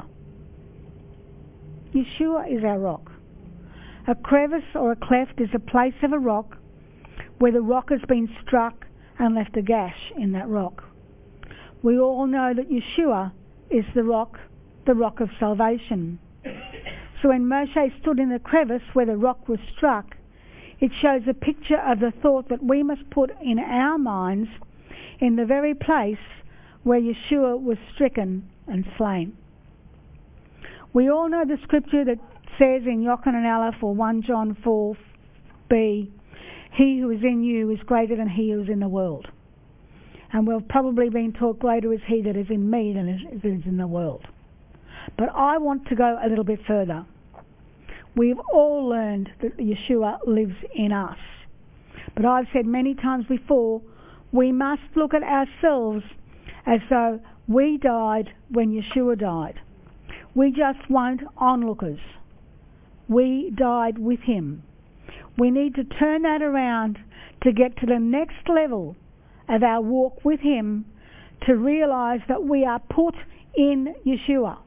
Yeshua is our rock. A crevice or a cleft is a place of a rock where the rock has been struck and left a gash in that rock. We all know that Yeshua is the rock of salvation. So when Moshe stood in the crevice where the rock was struck, it shows a picture of the thought that we must put in our minds in the very place where Yeshua was stricken and slain. We all know the scripture that says in Yochanan Aleph or 1 John 4b, he who is in you is greater than he who is in the world. And we've probably been taught greater is he that is in me than is in the world. But I want to go a little bit further. We've all learned that Yeshua lives in us. But I've said many times before, we must look at ourselves as though we died when Yeshua died. We just weren't onlookers. We died with him. We need to turn that around to get to the next level of our walk with him, to realize that we are put in Yeshua.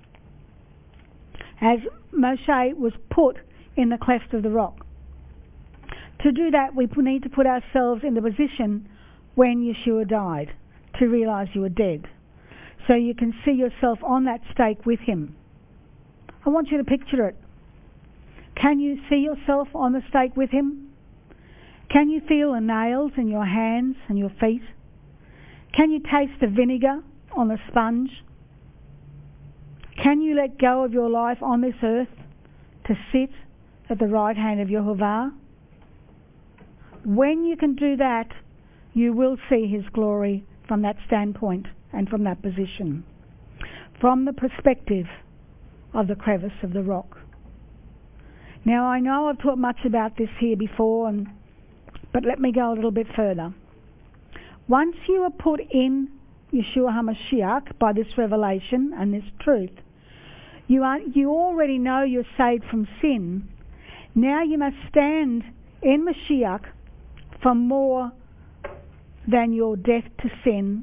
As Moshe was put in the cleft of the rock. To do that, we need to put ourselves in the position when Yeshua died, to realize you are dead. So you can see yourself on that stake with him. I want you to picture it. Can you see yourself on the stake with him? Can you feel the nails in your hands and your feet? Can you taste the vinegar on the sponge? Can you let go of your life on this earth to sit at the right hand of Yehovah? When you can do that, you will see his glory from that standpoint and from that position, from the perspective of the crevice of the rock. Now, I know I've taught much about this here before, but let me go a little bit further. Once you are put in Yeshua HaMashiach by this revelation and this truth, you already know you're saved from sin. Now you must stand in Mashiach for more than your death to sin,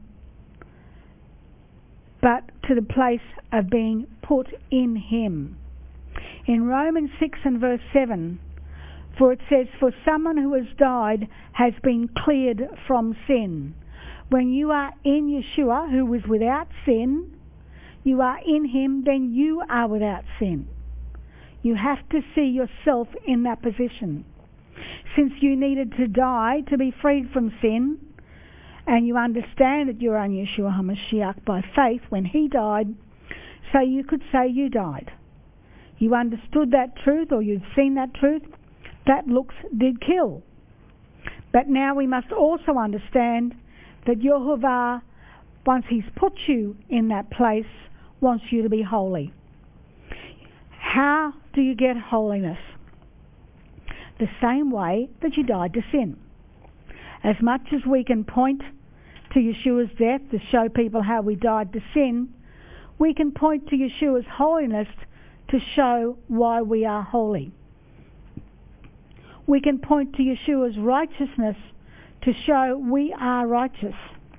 but to the place of being put in him. In Romans 6 and verse 7, for it says, for someone who has died has been cleared from sin. When you are in Yeshua, who was without sin, you are in him, then you are without sin. You have to see yourself in that position. Since you needed to die to be freed from sin, and you understand that you're on Yeshua HaMashiach by faith when he died, so you could say you died. You understood that truth, or you've seen that truth. That looks did kill. But now we must also understand that Yehovah, once he's put you in that place, wants you to be holy. How do you get holiness? The same way that you died to sin. As much as we can point to Yeshua's death to show people how we died to sin, we can point to Yeshua's holiness to show why we are holy. We can point to Yeshua's righteousness to show we are righteous.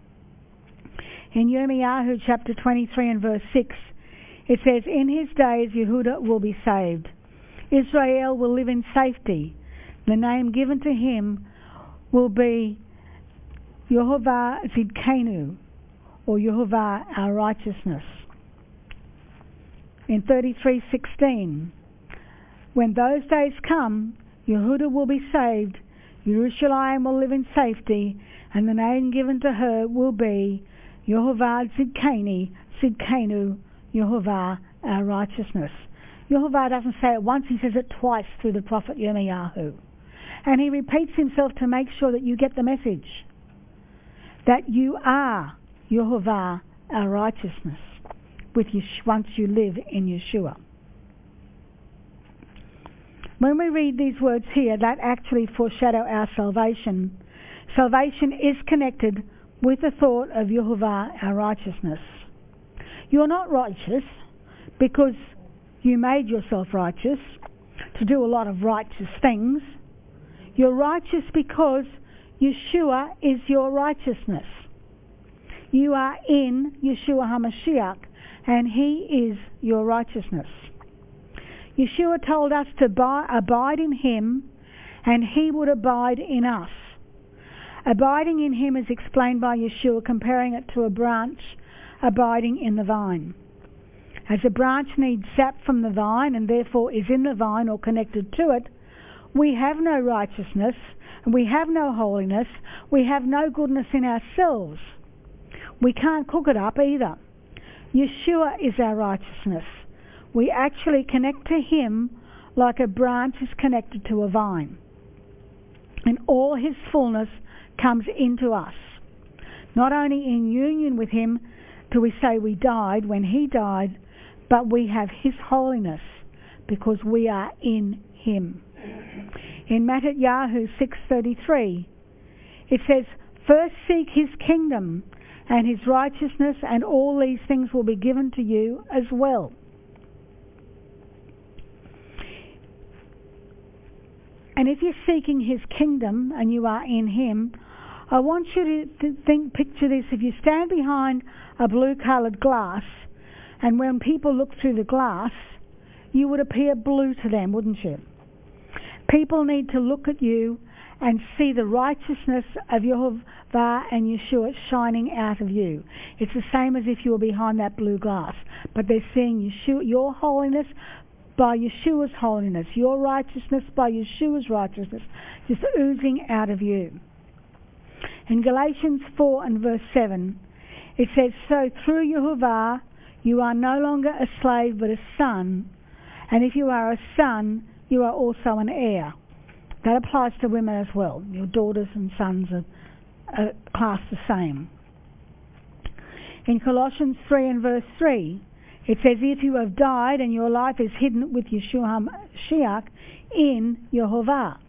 In Yirmiyahu chapter 23 and verse 6, it says, in his days Yehuda will be saved. Israel will live in safety. The name given to him will be Yehovah Zidkenu, or Yehovah our righteousness. In 33:16, when those days come, Yehuda will be saved, Jerusalem will live in safety, and the name given to her will be Yehovah Zidkenu, Yehovah our righteousness. Yehovah doesn't say it once, he says it twice through the prophet Yirmiyahu. And he repeats himself to make sure that you get the message. That you are Yehovah our righteousness once you live in Yeshua. When we read these words here, that actually foreshadow our salvation. Salvation is connected with the thought of Yehovah, our righteousness. You're not righteous because you made yourself righteous to do a lot of righteous things. You're righteous because Yeshua is your righteousness. You are in Yeshua HaMashiach, and He is your righteousness. Yeshua told us to abide in Him, and He would abide in us. Abiding in Him is explained by Yeshua, comparing it to a branch abiding in the vine. As a branch needs sap from the vine and therefore is in the vine or connected to it, we have no righteousness, and we have no holiness, we have no goodness in ourselves. We can't cook it up either. Yeshua is our righteousness. We actually connect to Him like a branch is connected to a vine. And all His fullness comes into us. Not only in union with Him do we say we died when He died, but we have His holiness because we are in Him. In Matthew 6:33, it says, "First seek His kingdom and His righteousness, and all these things will be given to you as well." And if you're seeking His kingdom and you are in Him, I want you to picture this. If you stand behind a blue-coloured glass, and when people look through the glass, you would appear blue to them, wouldn't you? People need to look at you and see the righteousness of Yehovah and Yeshua shining out of you. It's the same as if you were behind that blue glass, but they're seeing Yeshua, your holiness by Yeshua's holiness, your righteousness by Yeshua's righteousness, just oozing out of you. In Galatians 4 and verse 7, it says, "So through Yehovah you are no longer a slave but a son, and if you are a son, you are also an heir." That applies to women as well. Your daughters and sons are classed the same. In Colossians 3 and verse 3, it says, "If you have died and your life is hidden with Yeshua HaMashiach in Yehovah."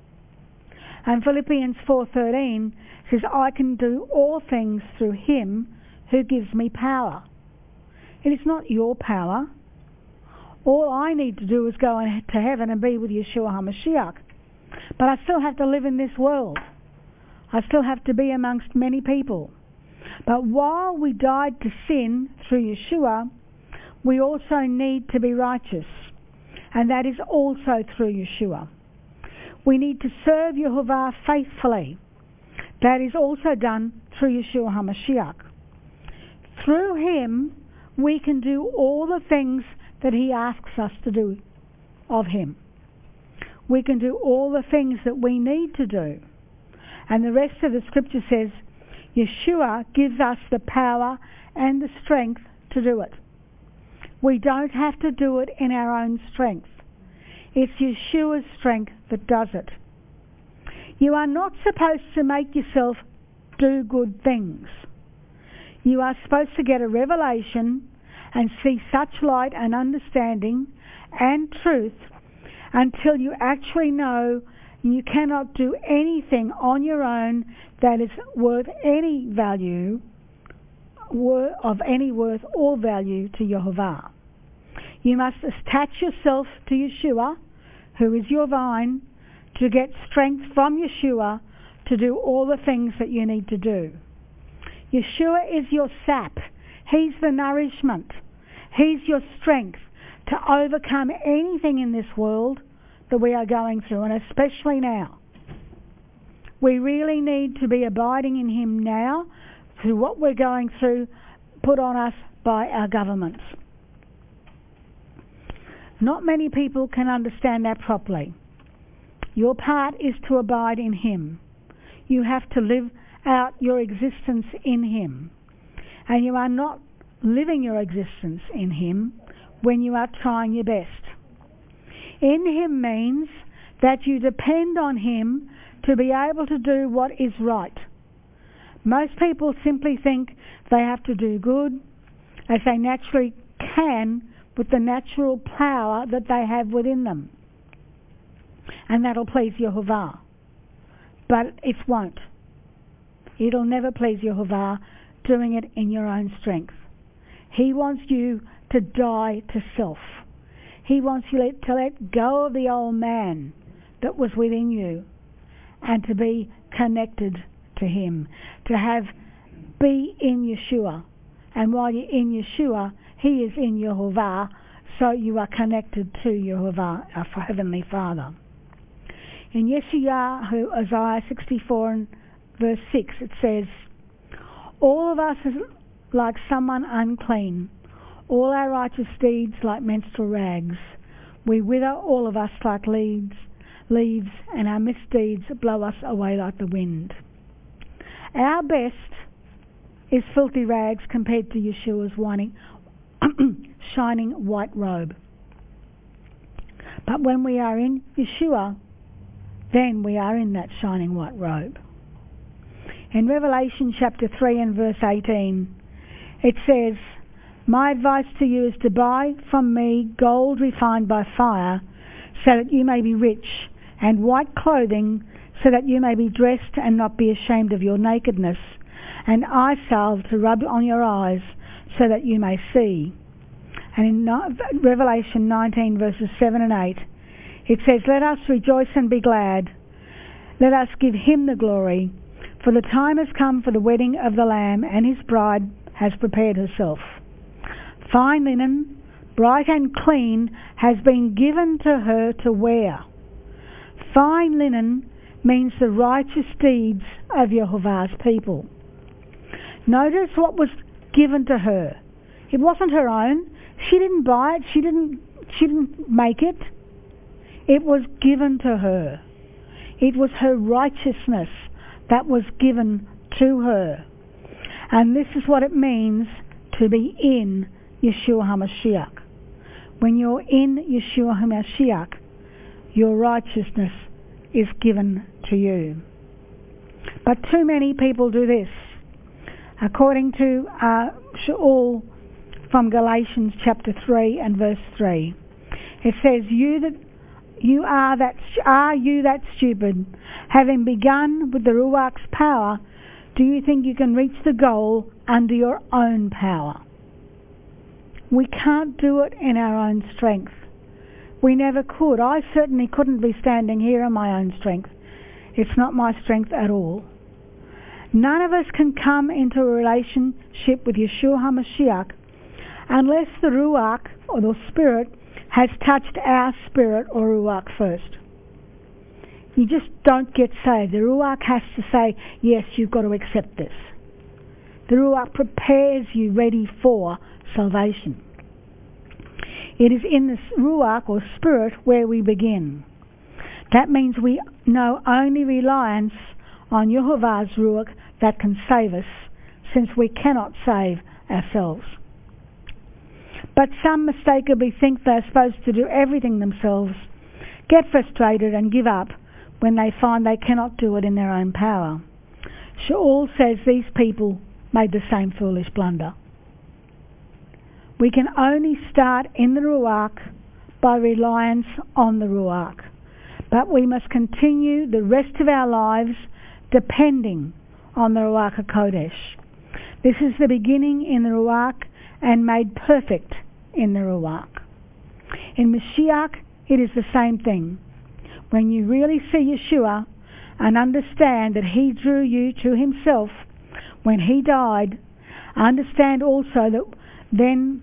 And Philippians 4:13 says, "I can do all things through Him who gives me power." It is not your power. All I need to do is go to heaven and be with Yeshua HaMashiach. But I still have to live in this world. I still have to be amongst many people. But while we died to sin through Yeshua, we also need to be righteous. And that is also through Yeshua. We need to serve Yehovah faithfully. That is also done through Yeshua HaMashiach. Through Him, we can do all the things that He asks us to do of Him. We can do all the things that we need to do. And the rest of the scripture says, Yeshua gives us the power and the strength to do it. We don't have to do it in our own strength. It's Yeshua's strength that does it. You are not supposed to make yourself do good things. You are supposed to get a revelation and see such light and understanding and truth until you actually know you cannot do anything on your own that is worth any value, of any worth or value to Yehovah. You must attach yourself to Yeshua, who is your vine, to get strength from Yeshua to do all the things that you need to do. Yeshua is your sap. He's the nourishment. He's your strength to overcome anything in this world that we are going through, and especially now. We really need to be abiding in Him now through what we're going through put on us by our governments. Not many people can understand that properly. Your part is to abide in Him. You have to live out your existence in Him. And you are not living your existence in Him when you are trying your best. In Him means that you depend on Him to be able to do what is right. Most people simply think they have to do good as they naturally can with the natural power that they have within them. And that'll please Yehovah. But it won't. It'll never please Yehovah doing it in your own strength. He wants you to die to self. He wants you to let go of the old man that was within you and to be connected to him, to be in Yeshua. And while you're in Yeshua, he is in Yehovah, so you are connected to Yehovah, our Heavenly Father. In Yeshayahu, Isaiah 64 and verse 6, it says, all of us is like someone unclean, all our righteous deeds like menstrual rags. We wither, all of us, like leaves, and our misdeeds blow us away like the wind. Our best is filthy rags compared to Yeshua's shining white robe. But when we are in Yeshua, then we are in that shining white robe. In Revelation chapter 3 and verse 18, it says, my advice to you is to buy from me gold refined by fire, so that you may be rich, and white clothing, so that you may be dressed and not be ashamed of your nakedness, and eye salve to rub on your eyes, so that you may see. And in Revelation 19 verses 7 and 8, it says, let us rejoice and be glad. Let us give him the glory, for the time has come for the wedding of the Lamb, and his bride has prepared herself. Fine linen, bright and clean, has been given to her to wear. Fine linen means the righteous deeds of Yehovah's people. Notice what was given to her. It wasn't her own. She didn't buy it. She didn't make it. It was given to her. It was her righteousness that was given to her. And this is what it means to be in Yeshua HaMashiach. When you're in Yeshua HaMashiach, your righteousness is given to you. But too many people do this. According to Shaul from Galatians chapter 3 and verse 3, it says, are you that stupid? Having begun with the Ruach's power, do you think you can reach the goal under your own power? We can't do it in our own strength. We never could. I certainly couldn't be standing here in my own strength. It's not my strength at all. None of us can come into a relationship with Yeshua HaMashiach unless the Ruach, or the Spirit, has touched our spirit or Ruach first. You just don't get saved. The Ruach has to say, yes, you've got to accept this. The Ruach prepares you ready for salvation. It is in the Ruach or Spirit where we begin. That means we know only reliance on Yehovah's Ruach that can save us, since we cannot save ourselves. But some mistakenly think they're supposed to do everything themselves, get frustrated and give up when they find they cannot do it in their own power. Shaul says these people made the same foolish blunder. We can only start in the Ruach by reliance on the Ruach, but we must continue the rest of our lives depending on the Ruach HaKodesh. This is the beginning in the Ruach and made perfect in the Ruach. In Mashiach, it is the same thing. When you really see Yeshua and understand that he drew you to himself when he died, understand also that then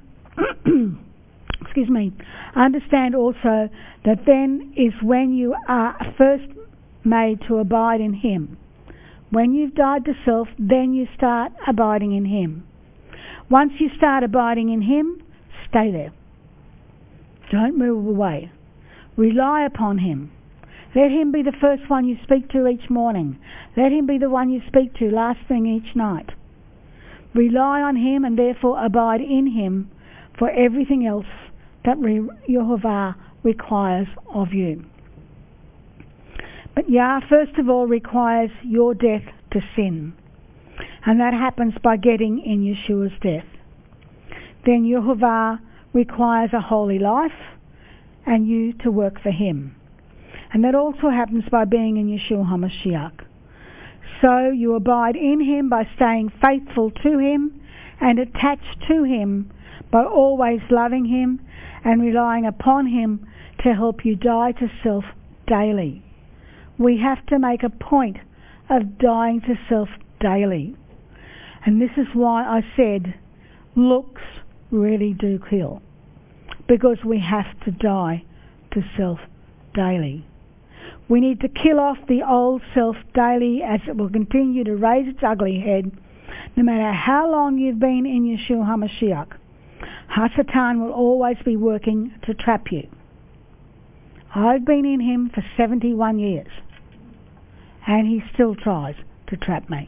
understand also that then is when you are first made to abide in him. When you've died to self, then you start abiding in him. Once you start abiding in him, stay there. Don't move away. Rely upon him. Let him be the first one you speak to each morning. Let him be the one you speak to last thing each night. Rely on him and therefore abide in him for everything else that Yehovah requires of you. But Yah, first of all, requires your death to sin. And that happens by getting in Yeshua's death. Then Yehovah requires a holy life and you to work for him. And that also happens by being in Yeshua HaMashiach. So you abide in him by staying faithful to him and attached to him by always loving him and relying upon him to help you die to self daily. We have to make a point of dying to self daily. And this is why I said looks really do kill. Because we have to die to self daily. We need to kill off the old self daily, as it will continue to raise its ugly head no matter how long you've been in Yeshua HaMashiach. Hasatan will always be working to trap you. I've been in him for 71 years and he still tries to trap me.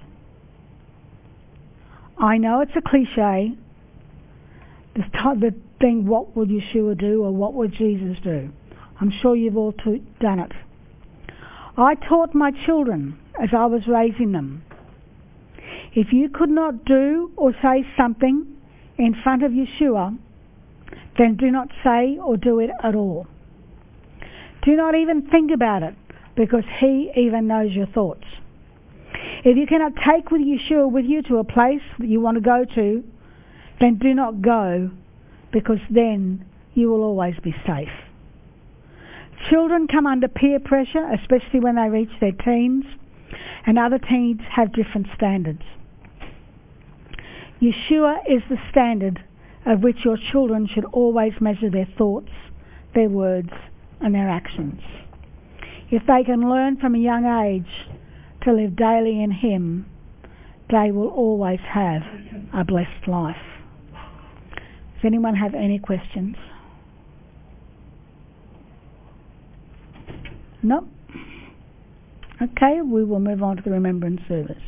I know it's a cliche, the thing, what would Yeshua do or what would Jesus do? I'm sure you've all done it. I taught my children as I was raising them, if you could not do or say something in front of Yeshua, then do not say or do it at all. Do not even think about it, because he even knows your thoughts. If you cannot take with Yeshua with you to a place that you want to go to, then do not go, because then you will always be safe. Children come under peer pressure, especially when they reach their teens, and other teens have different standards. Yeshua is the standard of which your children should always measure their thoughts, their words, and their actions. If they can learn from a young age to live daily in him, they will always have a blessed life. Does anyone have any questions? No? Okay, we will move on to the remembrance service.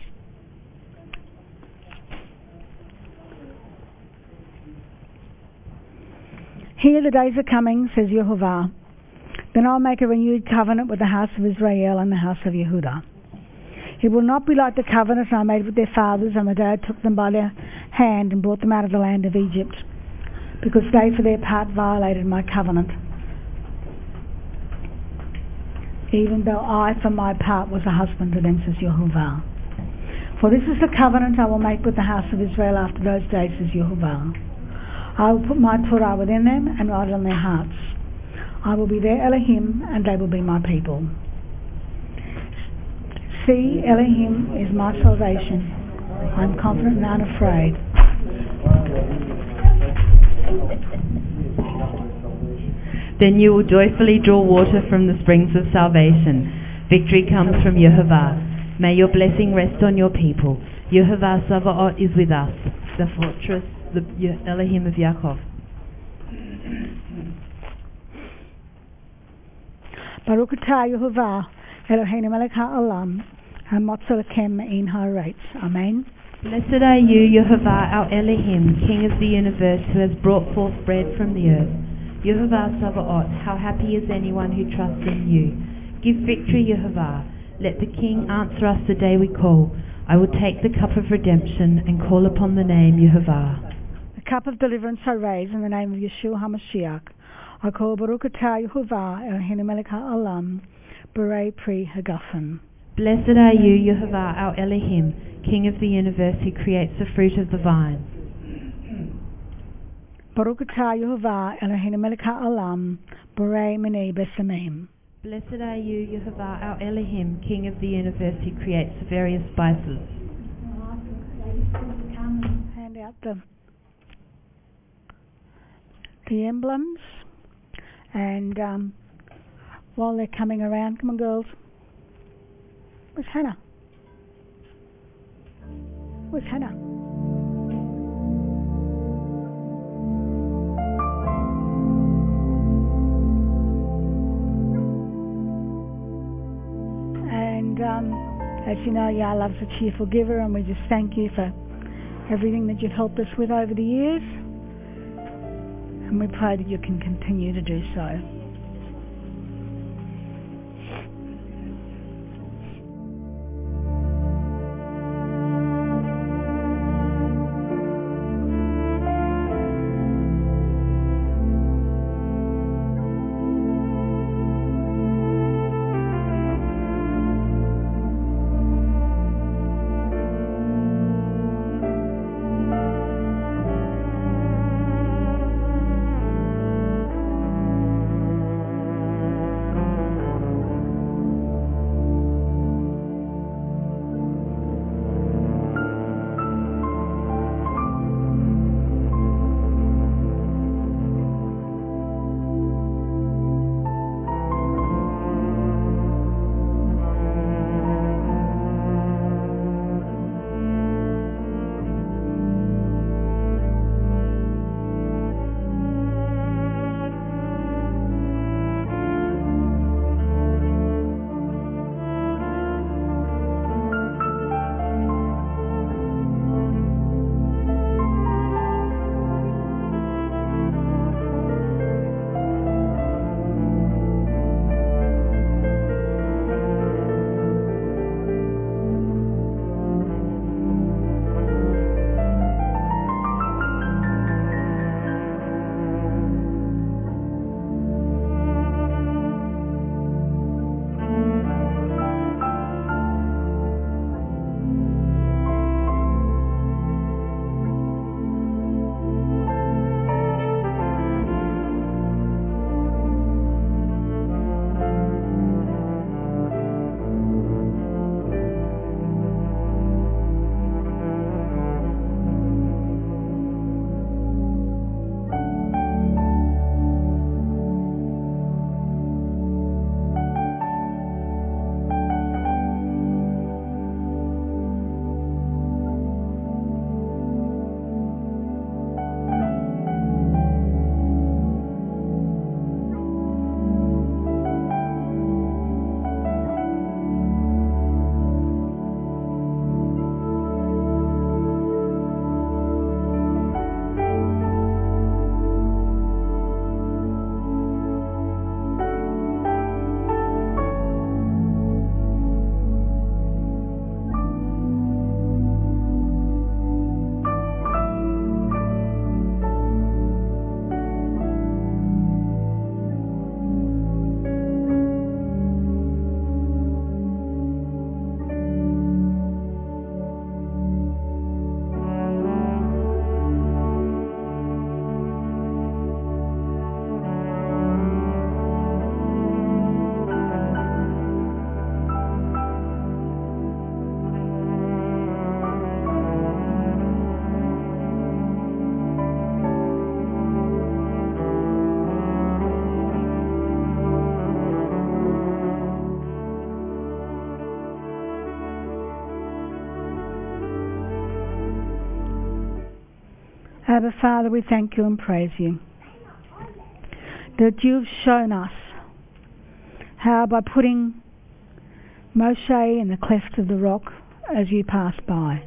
Here the days are coming, says Yehovah. Then I'll make a renewed covenant with the house of Israel and the house of Yehudah. It will not be like the covenant I made with their fathers on the day I took them by their hand and brought them out of the land of Egypt, because they for their part violated my covenant, even though I for my part was a husband to them, says Yehovah. For this is the covenant I will make with the house of Israel after those days, says Yehovah. I will put my Torah within them and write it on their hearts. I will be their Elohim and they will be my people. See, Elohim is my salvation. I am confident and unafraid. Then you will joyfully draw water from the springs of salvation. Victory comes from Yehovah. May your blessing rest on your people. Yehovah Sabaoth is with us, the fortress, the Elohim of Yaakov. Baruch atah Yehovah, Eloheinu melech ha'olam, ha'motza lekem me'in ha'aretz. Amen. Blessed are you, Yehovah, our Elohim, King of the universe, who has brought forth bread from the earth. Yehovah Sabaoth, how happy is anyone who trusts in you. Give victory, Yehovah. Let the King answer us the day we call. I will take the cup of redemption and call upon the name Yehovah. The cup of deliverance I raise in the name of Yeshua HaMashiach. I call Baruch atah Yehovah, Eloheinu melech ha'olam, Borei Pri Hagafen. Blessed are you, Yehovah, our Elohim, King of the universe, who creates the fruit of the vine. Baruch atah Yehovah, Eloheinu melech ha'olam, Borei Minei Besamim. Blessed are you, Yehovah, our Elohim, King of the universe, who creates the various spices. Come hand out the emblems, and while they're coming around, come on girls. Where's Hannah? Where's Hannah? And as you know, Yah loves a cheerful giver, and we just thank you for everything that you've helped us with over the years, and we pray that you can continue to do so. Abba, Father, we thank you and praise you that you've shown us how by putting Moshe in the cleft of the rock as you passed by,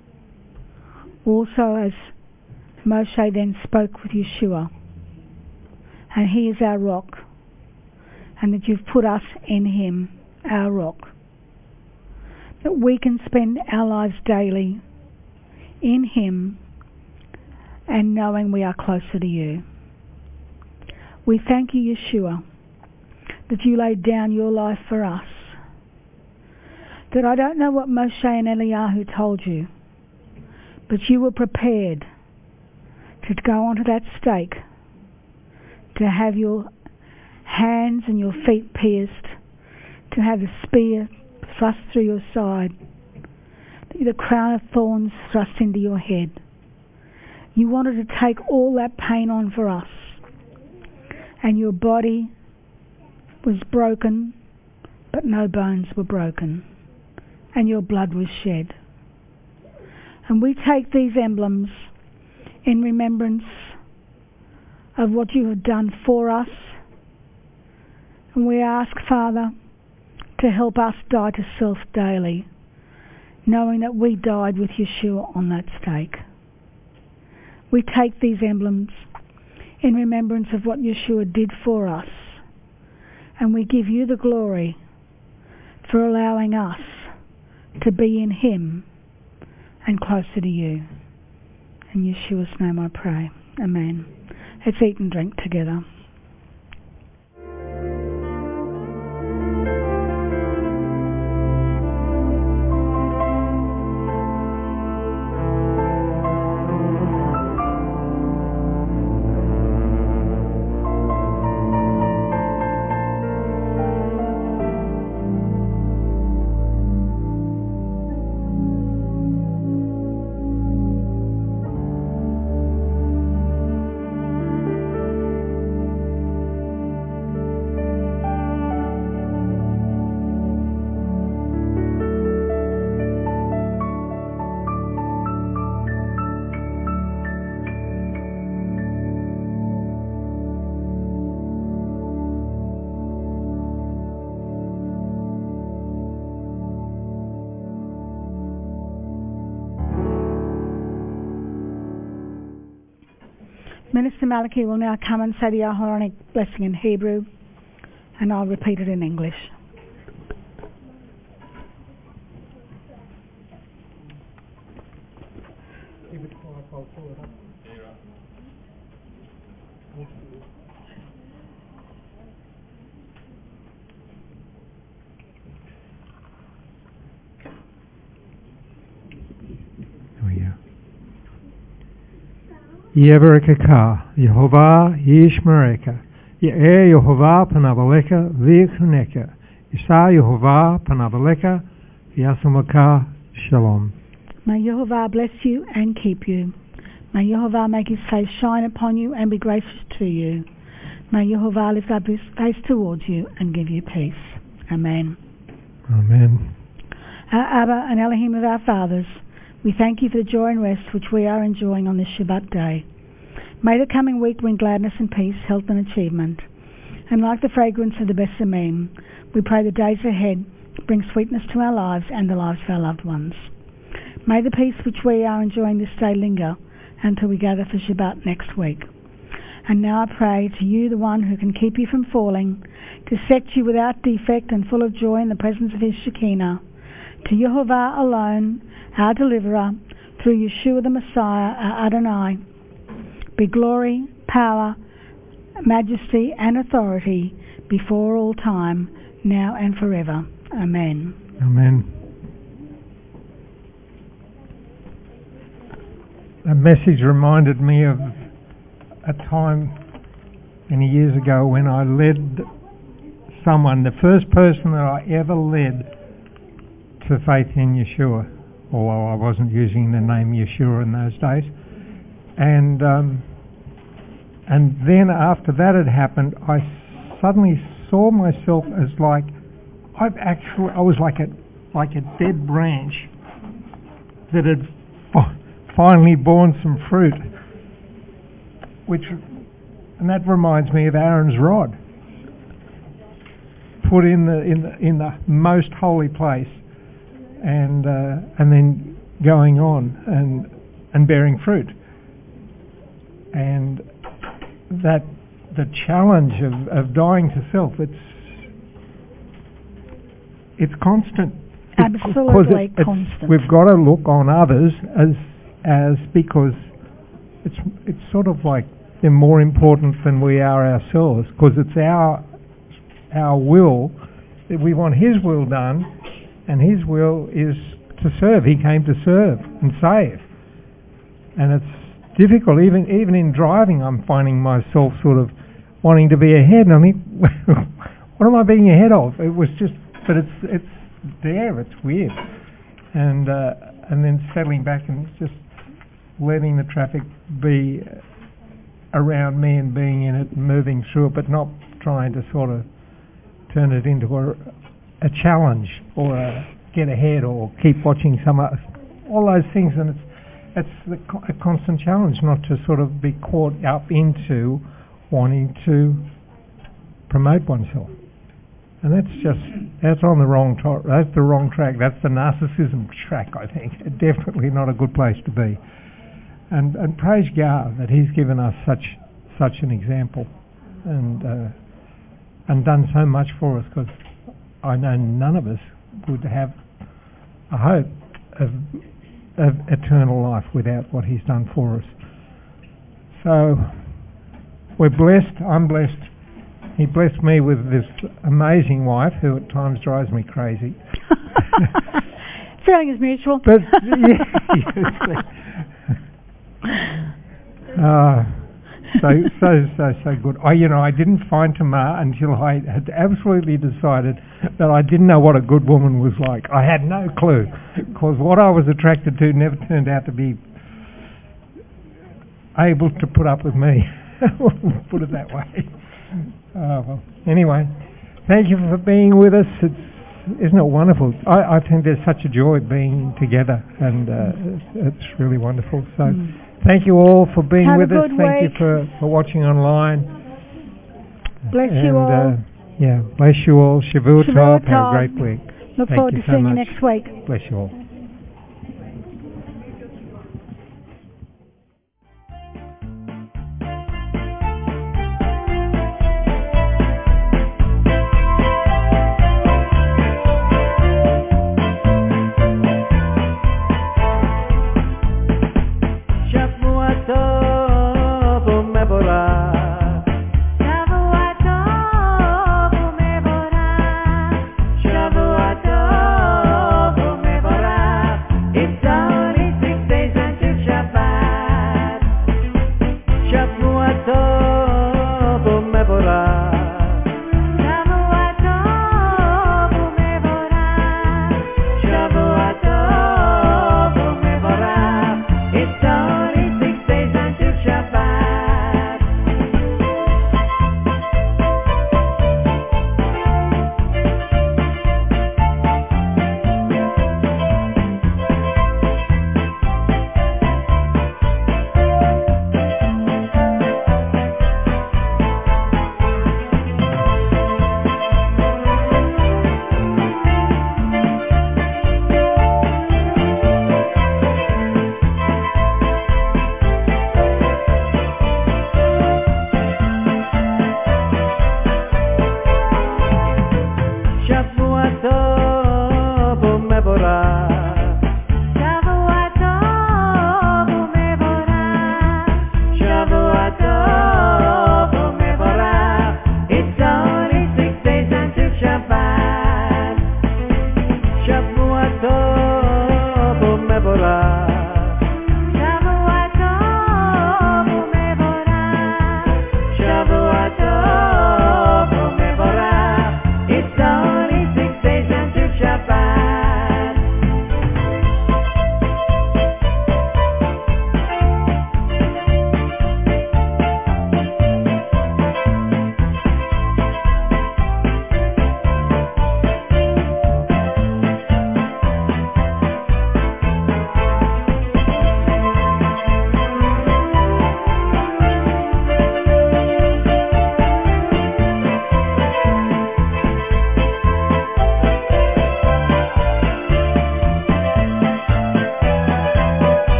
also as Moshe then spoke with Yeshua, and he is our rock, and that you've put us in him, our rock, that we can spend our lives daily in him and knowing we are closer to you. We thank you, Yeshua, that you laid down your life for us, that I don't know what Moshe and Eliyahu told you, but you were prepared to go onto that stake, to have your hands and your feet pierced, to have the spear thrust through your side, the crown of thorns thrust into your head. You wanted to take all that pain on for us, and your body was broken, but no bones were broken, and your blood was shed. And we take these emblems in remembrance of what you have done for us, and we ask, Father, to help us die to self daily, knowing that we died with Yeshua on that stake. We take these emblems in remembrance of what Yeshua did for us, and we give you the glory for allowing us to be in him and closer to you. In Yeshua's name I pray. Amen. Let's eat and drink together. Minister Malachi will now come and say the Aharonic blessing in Hebrew, and I'll repeat it in English. Yevarekah, Yehovah Yishmereka, Ye'er Yehovah Panavaleka, V'yikuneka, Yisa Yehovah Panavaleka, V'yasumaka Shalom. May Yehovah bless you and keep you. May Yehovah make his face shine upon you and be gracious to you. May Yehovah lift up his face towards you and give you peace. Amen. Amen. Our Abba and Elohim of our fathers, we thank you for the joy and rest which we are enjoying on this Shabbat day. May the coming week bring gladness and peace, health and achievement. And like the fragrance of the Bessamim, we pray the days ahead bring sweetness to our lives and the lives of our loved ones. May the peace which we are enjoying this day linger until we gather for Shabbat next week. And now I pray to you, the one who can keep you from falling, to set you without defect and full of joy in the presence of his Shekinah, to Yehovah alone, our deliverer, through Yeshua the Messiah, our Adonai, be glory, power, majesty and authority before all time, now and forever. Amen. Amen. That message reminded me of a time many years ago when I led someone, the first person that I ever led to faith in Yeshua, although I wasn't using the name Yeshua in those days. And then after that had happened, I suddenly saw myself as I was like a dead branch that had finally borne some fruit. and that reminds me of Aaron's rod, put in the most holy place, and then going on and bearing fruit, and that the challenge of dying to self, it's constant. Absolutely constant. We've got to look on others as because it's sort of like they're more important than we are ourselves, because it's our will that we want His will done, and His will is to serve. He came to serve and save, and it's difficult. Even in driving, I'm finding myself sort of wanting to be ahead, and I think, what am I being ahead of? It was just, but it's there. It's weird, and then settling back and just letting the traffic be around me and being in it and moving through it, but not trying to sort of turn it into a challenge or get ahead or keep watching all those things. And it's a constant challenge not to sort of be caught up into wanting to promote oneself. And that's on the wrong track. That's the wrong track. That's the narcissism track, I think. Definitely not a good place to be. And praise God that He's given us such an example and done so much for us, because I know none of us would have a hope of eternal life without what He's done for us. So we're blessed. I'm blessed. He blessed me with this amazing wife who at times drives me crazy. Feeling is mutual. But so good. I didn't find Tamar until I had absolutely decided that I didn't know what a good woman was like. I had no clue, because what I was attracted to never turned out to be able to put up with me. Put it that way. Well, anyway, thank you for being with us. Isn't it wonderful? I think there's such a joy being together, and it's really wonderful. So thank you all for being with us. Thank you for watching online. Bless you all. Yeah, bless you all. Shavuot Tov. Have a great week. Look forward to seeing you next week. Bless you all. Shabbat